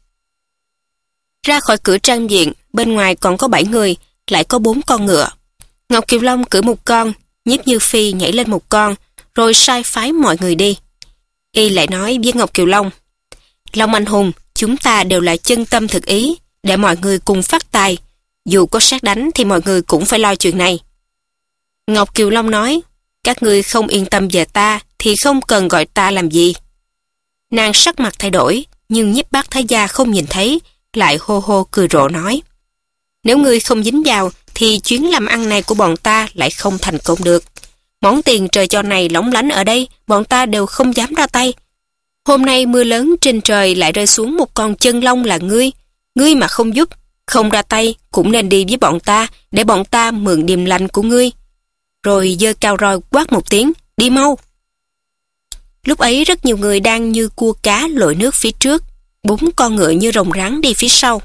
Ra khỏi cửa trang viện, bên ngoài còn có bảy người, lại có bốn con ngựa. Ngọc Kiều Long cưỡi một con, Nhiếp Như Phi nhảy lên một con, rồi sai phái mọi người đi. Y lại nói với Ngọc Kiều Long: Long anh hùng, chúng ta đều là chân tâm thực ý, để mọi người cùng phát tài. Dù có sát đánh thì mọi người cũng phải lo chuyện này. Ngọc Kiều Long nói: các người không yên tâm về ta thì không cần gọi ta làm gì. Nàng sắc mặt thay đổi, nhưng Nhiếp Bác Thái Gia không nhìn thấy, lại hô hô cười rộ nói: nếu ngươi không dính vào thì chuyến làm ăn này của bọn ta lại không thành công được. Món tiền trời cho này lóng lánh ở đây, bọn ta đều không dám ra tay. Hôm nay mưa lớn trên trời lại rơi xuống một con chân long là ngươi. Ngươi mà không giúp, không ra tay cũng nên đi với bọn ta, để bọn ta mượn điềm lành của ngươi. Rồi giơ cao roi quát một tiếng: đi mau. Lúc ấy rất nhiều người đang như cua cá lội nước phía trước, bốn con ngựa như rồng rắn đi phía sau.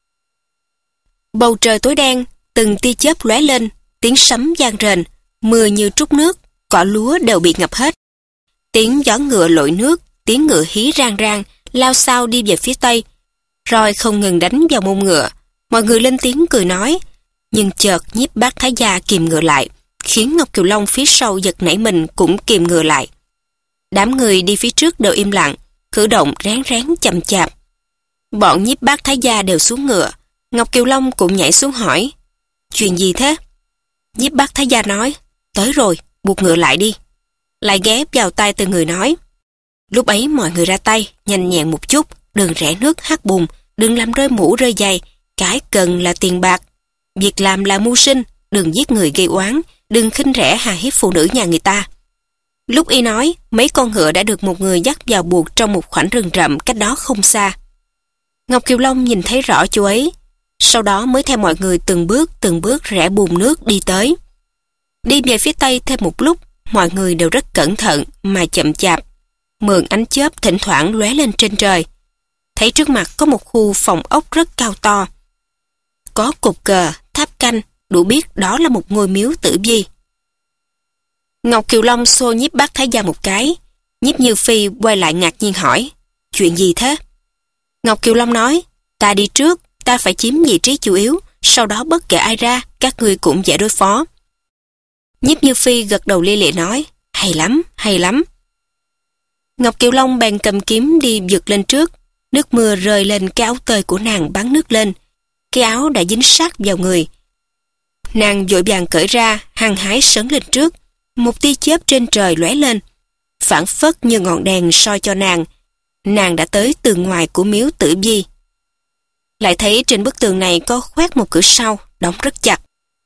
Bầu trời tối đen, từng tia chớp lóe lên, tiếng sấm vang rền, mưa như trút nước, cỏ lúa đều bị ngập hết. Tiếng gió ngựa lội nước, tiếng ngựa hí rang rang, lao xao đi về phía tây. Roi không ngừng đánh vào mông ngựa, mọi người lên tiếng cười nói. Nhưng chợt Nhiếp Bác Thái Gia kìm ngựa lại, khiến Ngọc Kiều Long phía sau giật nảy mình cũng kìm ngựa lại. Đám người đi phía trước đều im lặng, cử động rén rén chậm chạp. Bọn Nhiếp Bác Thái Gia đều xuống ngựa, Ngọc Kiều Long cũng nhảy xuống hỏi: chuyện gì thế? Nhiếp Bác Thái Gia nói: tới rồi, buộc ngựa lại đi. Lại ghé vào tai từng người nói: lúc ấy mọi người ra tay, nhanh nhẹn một chút, đừng rẽ nước hắt bùn, đừng làm rơi mũ rơi giày, cái cần là tiền bạc. Việc làm là mưu sinh, đừng giết người gây oán, đừng khinh rẻ hà hiếp phụ nữ nhà người ta. Lúc y nói, mấy con ngựa đã được một người dắt vào buộc trong một khoảnh rừng rậm cách đó không xa. Ngọc Kiều Long nhìn thấy rõ chú ấy, sau đó mới theo mọi người từng bước từng bước rẽ bùn nước đi tới. Đi về phía tây thêm một lúc, mọi người đều rất cẩn thận mà chậm chạp, mượn ánh chớp thỉnh thoảng lóe lên trên trời. Thấy trước mặt có một khu phòng ốc rất cao to, có cột cờ, tháp canh, đủ biết đó là một ngôi miếu tử vi. Ngọc Kiều Long xô Nhiếp Bác Thái Gia một cái. Nhiếp Như Phi quay lại ngạc nhiên hỏi: chuyện gì thế? Ngọc Kiều Long nói, ta đi trước, ta phải chiếm vị trí chủ yếu, sau đó bất kể ai ra, các ngươi cũng dễ đối phó. Nhiếp Như Phi gật đầu lia lịa nói, hay lắm, hay lắm. Ngọc Kiều Long bèn cầm kiếm đi vượt lên trước, nước mưa rơi lên cái áo tơi của nàng bắn nước lên, cái áo đã dính sát vào người. Nàng vội vàng cởi ra, hăng hái sấn lên trước, một tia chớp trên trời lóe lên, phảng phất như ngọn đèn soi cho nàng. Nàng đã tới tường ngoài của miếu Tử Vi. Lại thấy trên bức tường này có khoét một cửa sau, đóng rất chặt.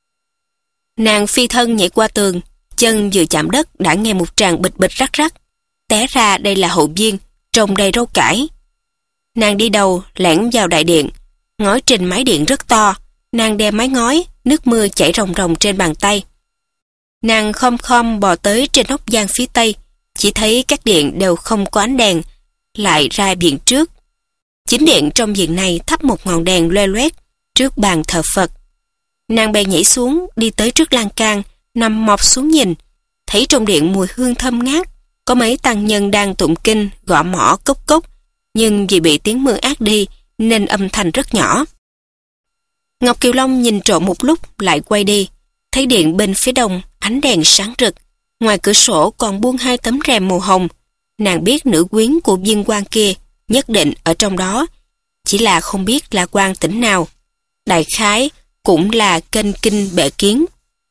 Nàng phi thân nhảy qua tường, chân vừa chạm đất đã nghe một tràng bịch bịch rắc rắc. Té ra đây là hậu viên, trồng đầy rau cải. Nàng đi đầu, lẻn vào đại điện. Ngói trên mái điện rất to. Nàng đè mái ngói, nước mưa chảy ròng ròng trên bàn tay. Nàng khom khom bò tới trên nóc gian phía tây, chỉ thấy các điện đều không có ánh đèn, lại ra viện trước. Chính điện trong viện này thắp một ngọn đèn loe loét trước bàn thờ Phật. Nàng bèn nhảy xuống, đi tới trước lan can, nằm mọp xuống nhìn, thấy trong điện mùi hương thơm ngát, có mấy tăng nhân đang tụng kinh, gõ mõ cốc cốc, nhưng vì bị tiếng mưa át đi nên âm thanh rất nhỏ. Ngọc Kiều Long nhìn trộm một lúc lại quay đi, thấy điện bên phía đông ánh đèn sáng rực, ngoài cửa sổ còn buông hai tấm rèm màu hồng. Nàng biết nữ quyến của viên quan kia nhất định ở trong đó, chỉ là không biết là quan tỉnh nào. Đại khái cũng là kênh kinh bệ kiến.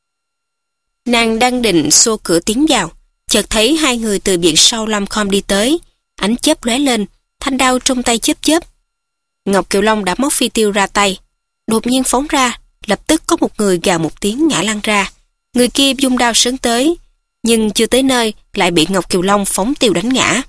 Nàng đang định xô cửa tiến vào, chợt thấy hai người từ viện sau lom khom đi tới, ánh chớp lóe lên, thanh đao trong tay chớp chớp. Ngọc Kiều Long đã móc phi tiêu ra tay, đột nhiên phóng ra, lập tức có một người gào một tiếng ngã lăn ra. Người kia vung đao sấn tới, nhưng chưa tới nơi lại bị Ngọc Kiều Long phóng tiêu đánh ngã.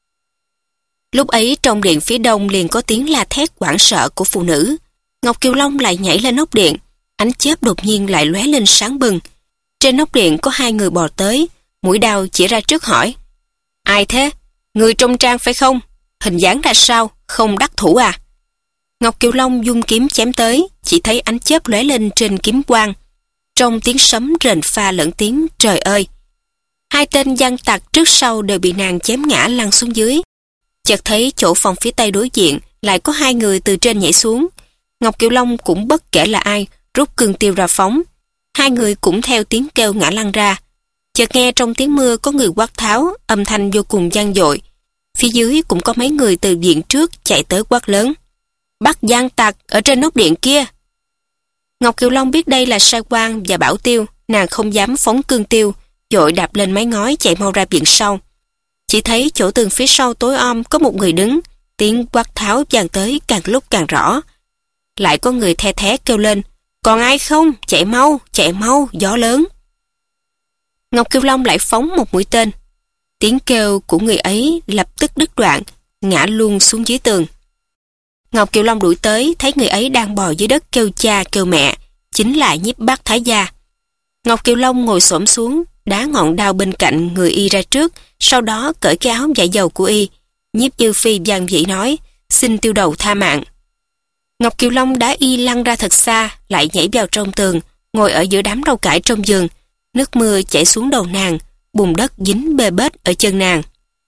Lúc ấy trong điện phía đông liền có tiếng la thét hoảng sợ của phụ nữ. Ngọc Kiều Long lại nhảy lên nóc điện, ánh chớp đột nhiên lại lóe lên sáng bừng. Trên nóc điện có hai người bò tới, mũi đao chỉ ra trước hỏi, ai thế? Người trong trang phải không? Hình dáng ra sao? Không đắc thủ à? Ngọc Kiều Long dung kiếm chém tới, chỉ thấy ánh chớp lóe lên trên kiếm quang. Trong tiếng sấm rền pha lẫn tiếng trời ơi. Hai tên gian tặc trước sau đều bị nàng chém ngã lăn xuống dưới. Chợt thấy chỗ phòng phía tây đối diện lại có hai người từ trên nhảy xuống. Ngọc Kiều Long cũng bất kể là ai, rút cương tiêu ra phóng. Hai người cũng theo tiếng kêu ngã lăn ra. Chợt nghe trong tiếng mưa có người quát tháo, âm thanh vô cùng vang dội. Phía dưới cũng có mấy người từ viện trước chạy tới quát lớn, bắt gian tặc ở trên nóc điện kia. Ngọc Kiều Long biết đây là sai quan và bảo tiêu, nàng không dám phóng cương tiêu, vội đạp lên mái ngói chạy mau ra viện sau. Chỉ thấy chỗ tường phía sau tối om có một người đứng, tiếng quát tháo vang tới càng lúc càng rõ. Lại có người the thé kêu lên, còn ai không? Chạy mau, chạy mau, gió lớn. Ngọc Kiều Long lại phóng một mũi tên. Tiếng kêu của người ấy lập tức đứt đoạn, ngã luôn xuống dưới tường. Ngọc Kiều Long đuổi tới, thấy người ấy đang bò dưới đất kêu cha kêu mẹ, chính là Nhiếp Bác Thái Gia. Ngọc Kiều Long ngồi xổm xuống, đá ngọn đao bên cạnh người y ra trước, sau đó cởi cái áo vải dầu của y. Nhiếp Như Phi van vỉ nói, xin tiêu đầu tha mạng. Ngọc Kiều Long đá y lăn ra thật xa, lại nhảy vào trong tường, ngồi ở giữa đám rau cải trong vườn. Nước mưa chảy xuống đầu nàng, bùn đất dính bê bết ở chân nàng.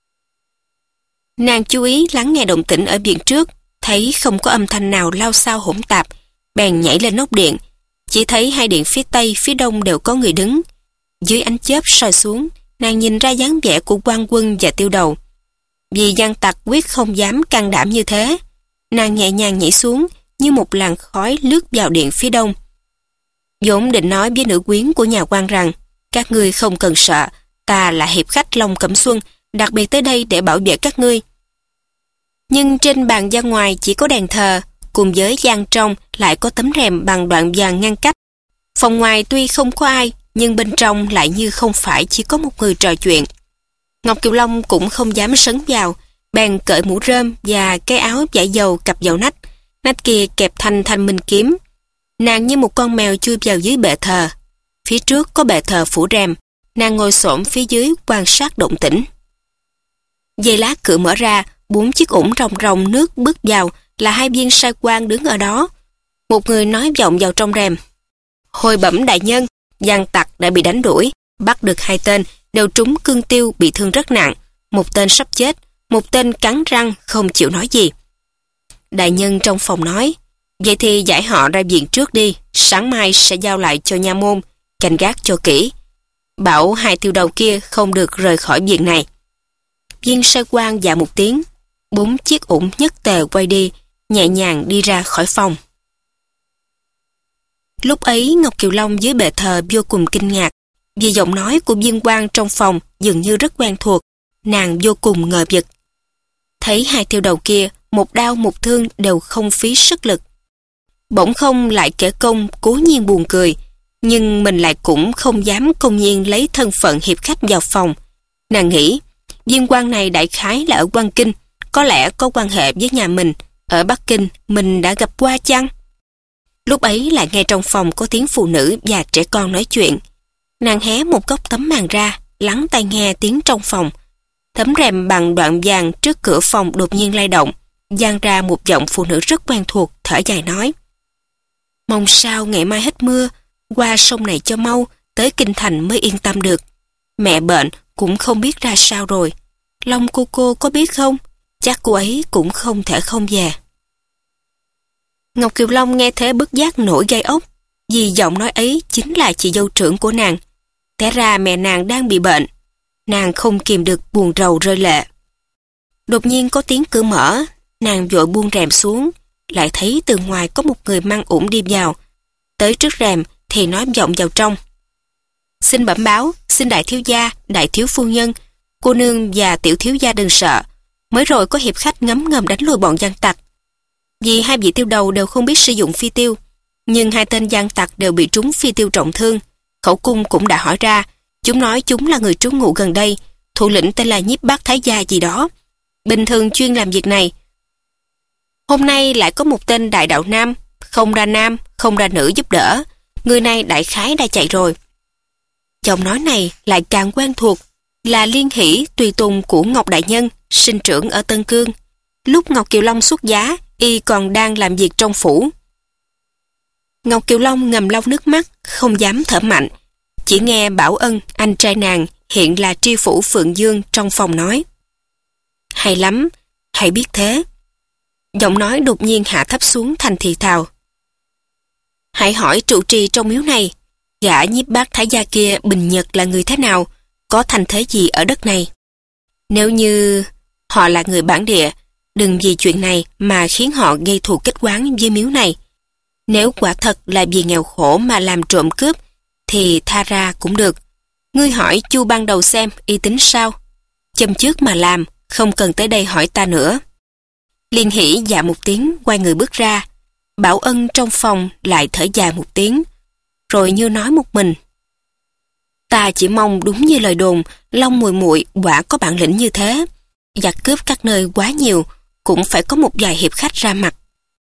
Nàng chú ý lắng nghe động tĩnh ở viện trước, thấy không có âm thanh nào lao xao hỗn tạp, bèn nhảy lên nóc điện. Chỉ thấy hai điện phía tây, phía đông đều có người đứng. Dưới ánh chớp soi xuống, nàng nhìn ra dáng vẻ của quan quân và tiêu đầu. Vì gian tặc quyết không dám can đảm như thế, nàng nhẹ nhàng nhảy xuống như một làn khói lướt vào điện phía đông. Vốn định nói với nữ quyến của nhà quan rằng, các ngươi không cần sợ, ta là hiệp khách Long Cẩm Xuân, đặc biệt tới đây để bảo vệ các ngươi. Nhưng trên bàn gian ngoài chỉ có đèn thờ, cùng với gian trong lại có tấm rèm bằng đoạn vàng ngăn cách. Phòng ngoài tuy không có ai, nhưng bên trong lại như không phải chỉ có một người trò chuyện. Ngọc Kiều Long cũng không dám sấn vào, bèn cởi mũ rơm và cái áo vải dầu cặp vào nách, nách kia kẹp thanh thanh minh kiếm. Nàng như một con mèo chui vào dưới bệ thờ. Phía trước có bệ thờ phủ rèm, nàng ngồi xổm phía dưới quan sát động tĩnh. Giây lát cửa mở ra, bốn chiếc ủng ròng ròng nước bước vào, là hai viên sai quan đứng ở đó. Một người nói vọng vào trong rèm, hồi bẩm đại nhân, gian tặc đã bị đánh đuổi, bắt được hai tên, đều trúng cương tiêu bị thương rất nặng, một tên sắp chết, một tên cắn răng không chịu nói gì. đại nhân trong phòng nói, vậy thì giải họ ra viện trước đi, sáng mai sẽ giao lại cho nha môn, canh gác cho kỹ. Bảo hai tiêu đầu kia không được rời khỏi viện này. Viên sai quan dạ một tiếng, bốn chiếc ủng nhất tề quay đi, nhẹ nhàng đi ra khỏi phòng. Lúc ấy Ngọc Kiều Long dưới bệ thờ vô cùng kinh ngạc, vì giọng nói của viên quan trong phòng dường như rất quen thuộc, nàng vô cùng ngờ vực. Thấy hai tiêu đầu kia, một đao một thương đều không phí sức lực. Bỗng không lại kể công cố nhiên buồn cười, nhưng mình lại cũng không dám công nhiên lấy thân phận hiệp khách vào phòng. Nàng nghĩ, viên quan này đại khái là ở Quan Kinh, có lẽ có quan hệ với nhà mình, ở Bắc Kinh mình đã gặp qua chăng? Lúc ấy lại nghe trong phòng có tiếng phụ nữ và trẻ con nói chuyện. Nàng hé một góc tấm màn ra, lắng tai nghe tiếng trong phòng. Tấm rèm bằng đoạn vàng trước cửa phòng đột nhiên lay động, vang ra một giọng phụ nữ rất quen thuộc, thở dài nói: mong sao ngày mai hết mưa, qua sông này cho mau, tới Kinh Thành mới yên tâm được. Mẹ bệnh cũng không biết ra sao rồi. Long cô cô có biết không? Chắc cô ấy cũng không thể không về. Ngọc Kiều Long nghe thế bất giác nổi gai ốc, vì giọng nói ấy chính là chị dâu trưởng của nàng. Té ra mẹ nàng đang bị bệnh. Nàng không kìm được buồn rầu rơi lệ. Đột nhiên có tiếng cửa mở, nàng vội buông rèm xuống, lại thấy từ ngoài có một người mang ủng đi vào. Tới trước rèm thì nói vọng vào trong: xin bẩm báo, xin đại thiếu gia, đại thiếu phu nhân, cô nương và tiểu thiếu gia đừng sợ. Mới rồi có hiệp khách ngấm ngầm đánh lùi bọn gian tặc. Vì hai vị tiêu đầu đều không biết sử dụng phi tiêu, nhưng hai tên gian tặc đều bị trúng phi tiêu trọng thương. Khẩu cung cũng đã hỏi ra, chúng nói chúng là người trú ngụ gần đây, thủ lĩnh tên là Nhiếp Bác Thái Gia gì đó, bình thường chuyên làm việc này. Hôm nay lại có một tên đại đạo nam, không ra nam, không ra nữ giúp đỡ. Người này đại khái đã chạy rồi. Giọng nói này lại càng quen thuộc, là Liên Hỷ, tùy tùng của Ngọc Đại Nhân, sinh trưởng ở Tân Cương. Lúc Ngọc Kiều Long xuất giá, y còn đang làm việc trong phủ. Ngọc Kiều Long ngầm lau nước mắt, không dám thở mạnh. Chỉ nghe Bảo Ân, anh trai nàng, hiện là tri phủ Phượng Dương trong phòng nói: hay lắm, hãy biết thế. Giọng nói đột nhiên hạ thấp xuống thành thì thào: hãy hỏi trụ trì trong miếu này, gã Nhiếp Bác Thái Gia kia bình nhật là người thế nào, có thành thế gì ở đất này. Nếu như họ là người bản địa, đừng vì chuyện này mà khiến họ gây thù kết oán với miếu này. Nếu quả thật là vì nghèo khổ mà làm trộm cướp, thì tha ra cũng được. Ngươi hỏi Chu ban đầu xem y tính sao. Châm trước mà làm, không cần tới đây hỏi ta nữa. Liên Hỷ dạ một tiếng, quay người bước ra. Bảo Ân trong phòng lại thở dài một tiếng, rồi như nói một mình: ta chỉ mong đúng như lời đồn, Long muội muội quả có bản lĩnh như thế. Giặc cướp các nơi quá nhiều, cũng phải có một vài hiệp khách ra mặt.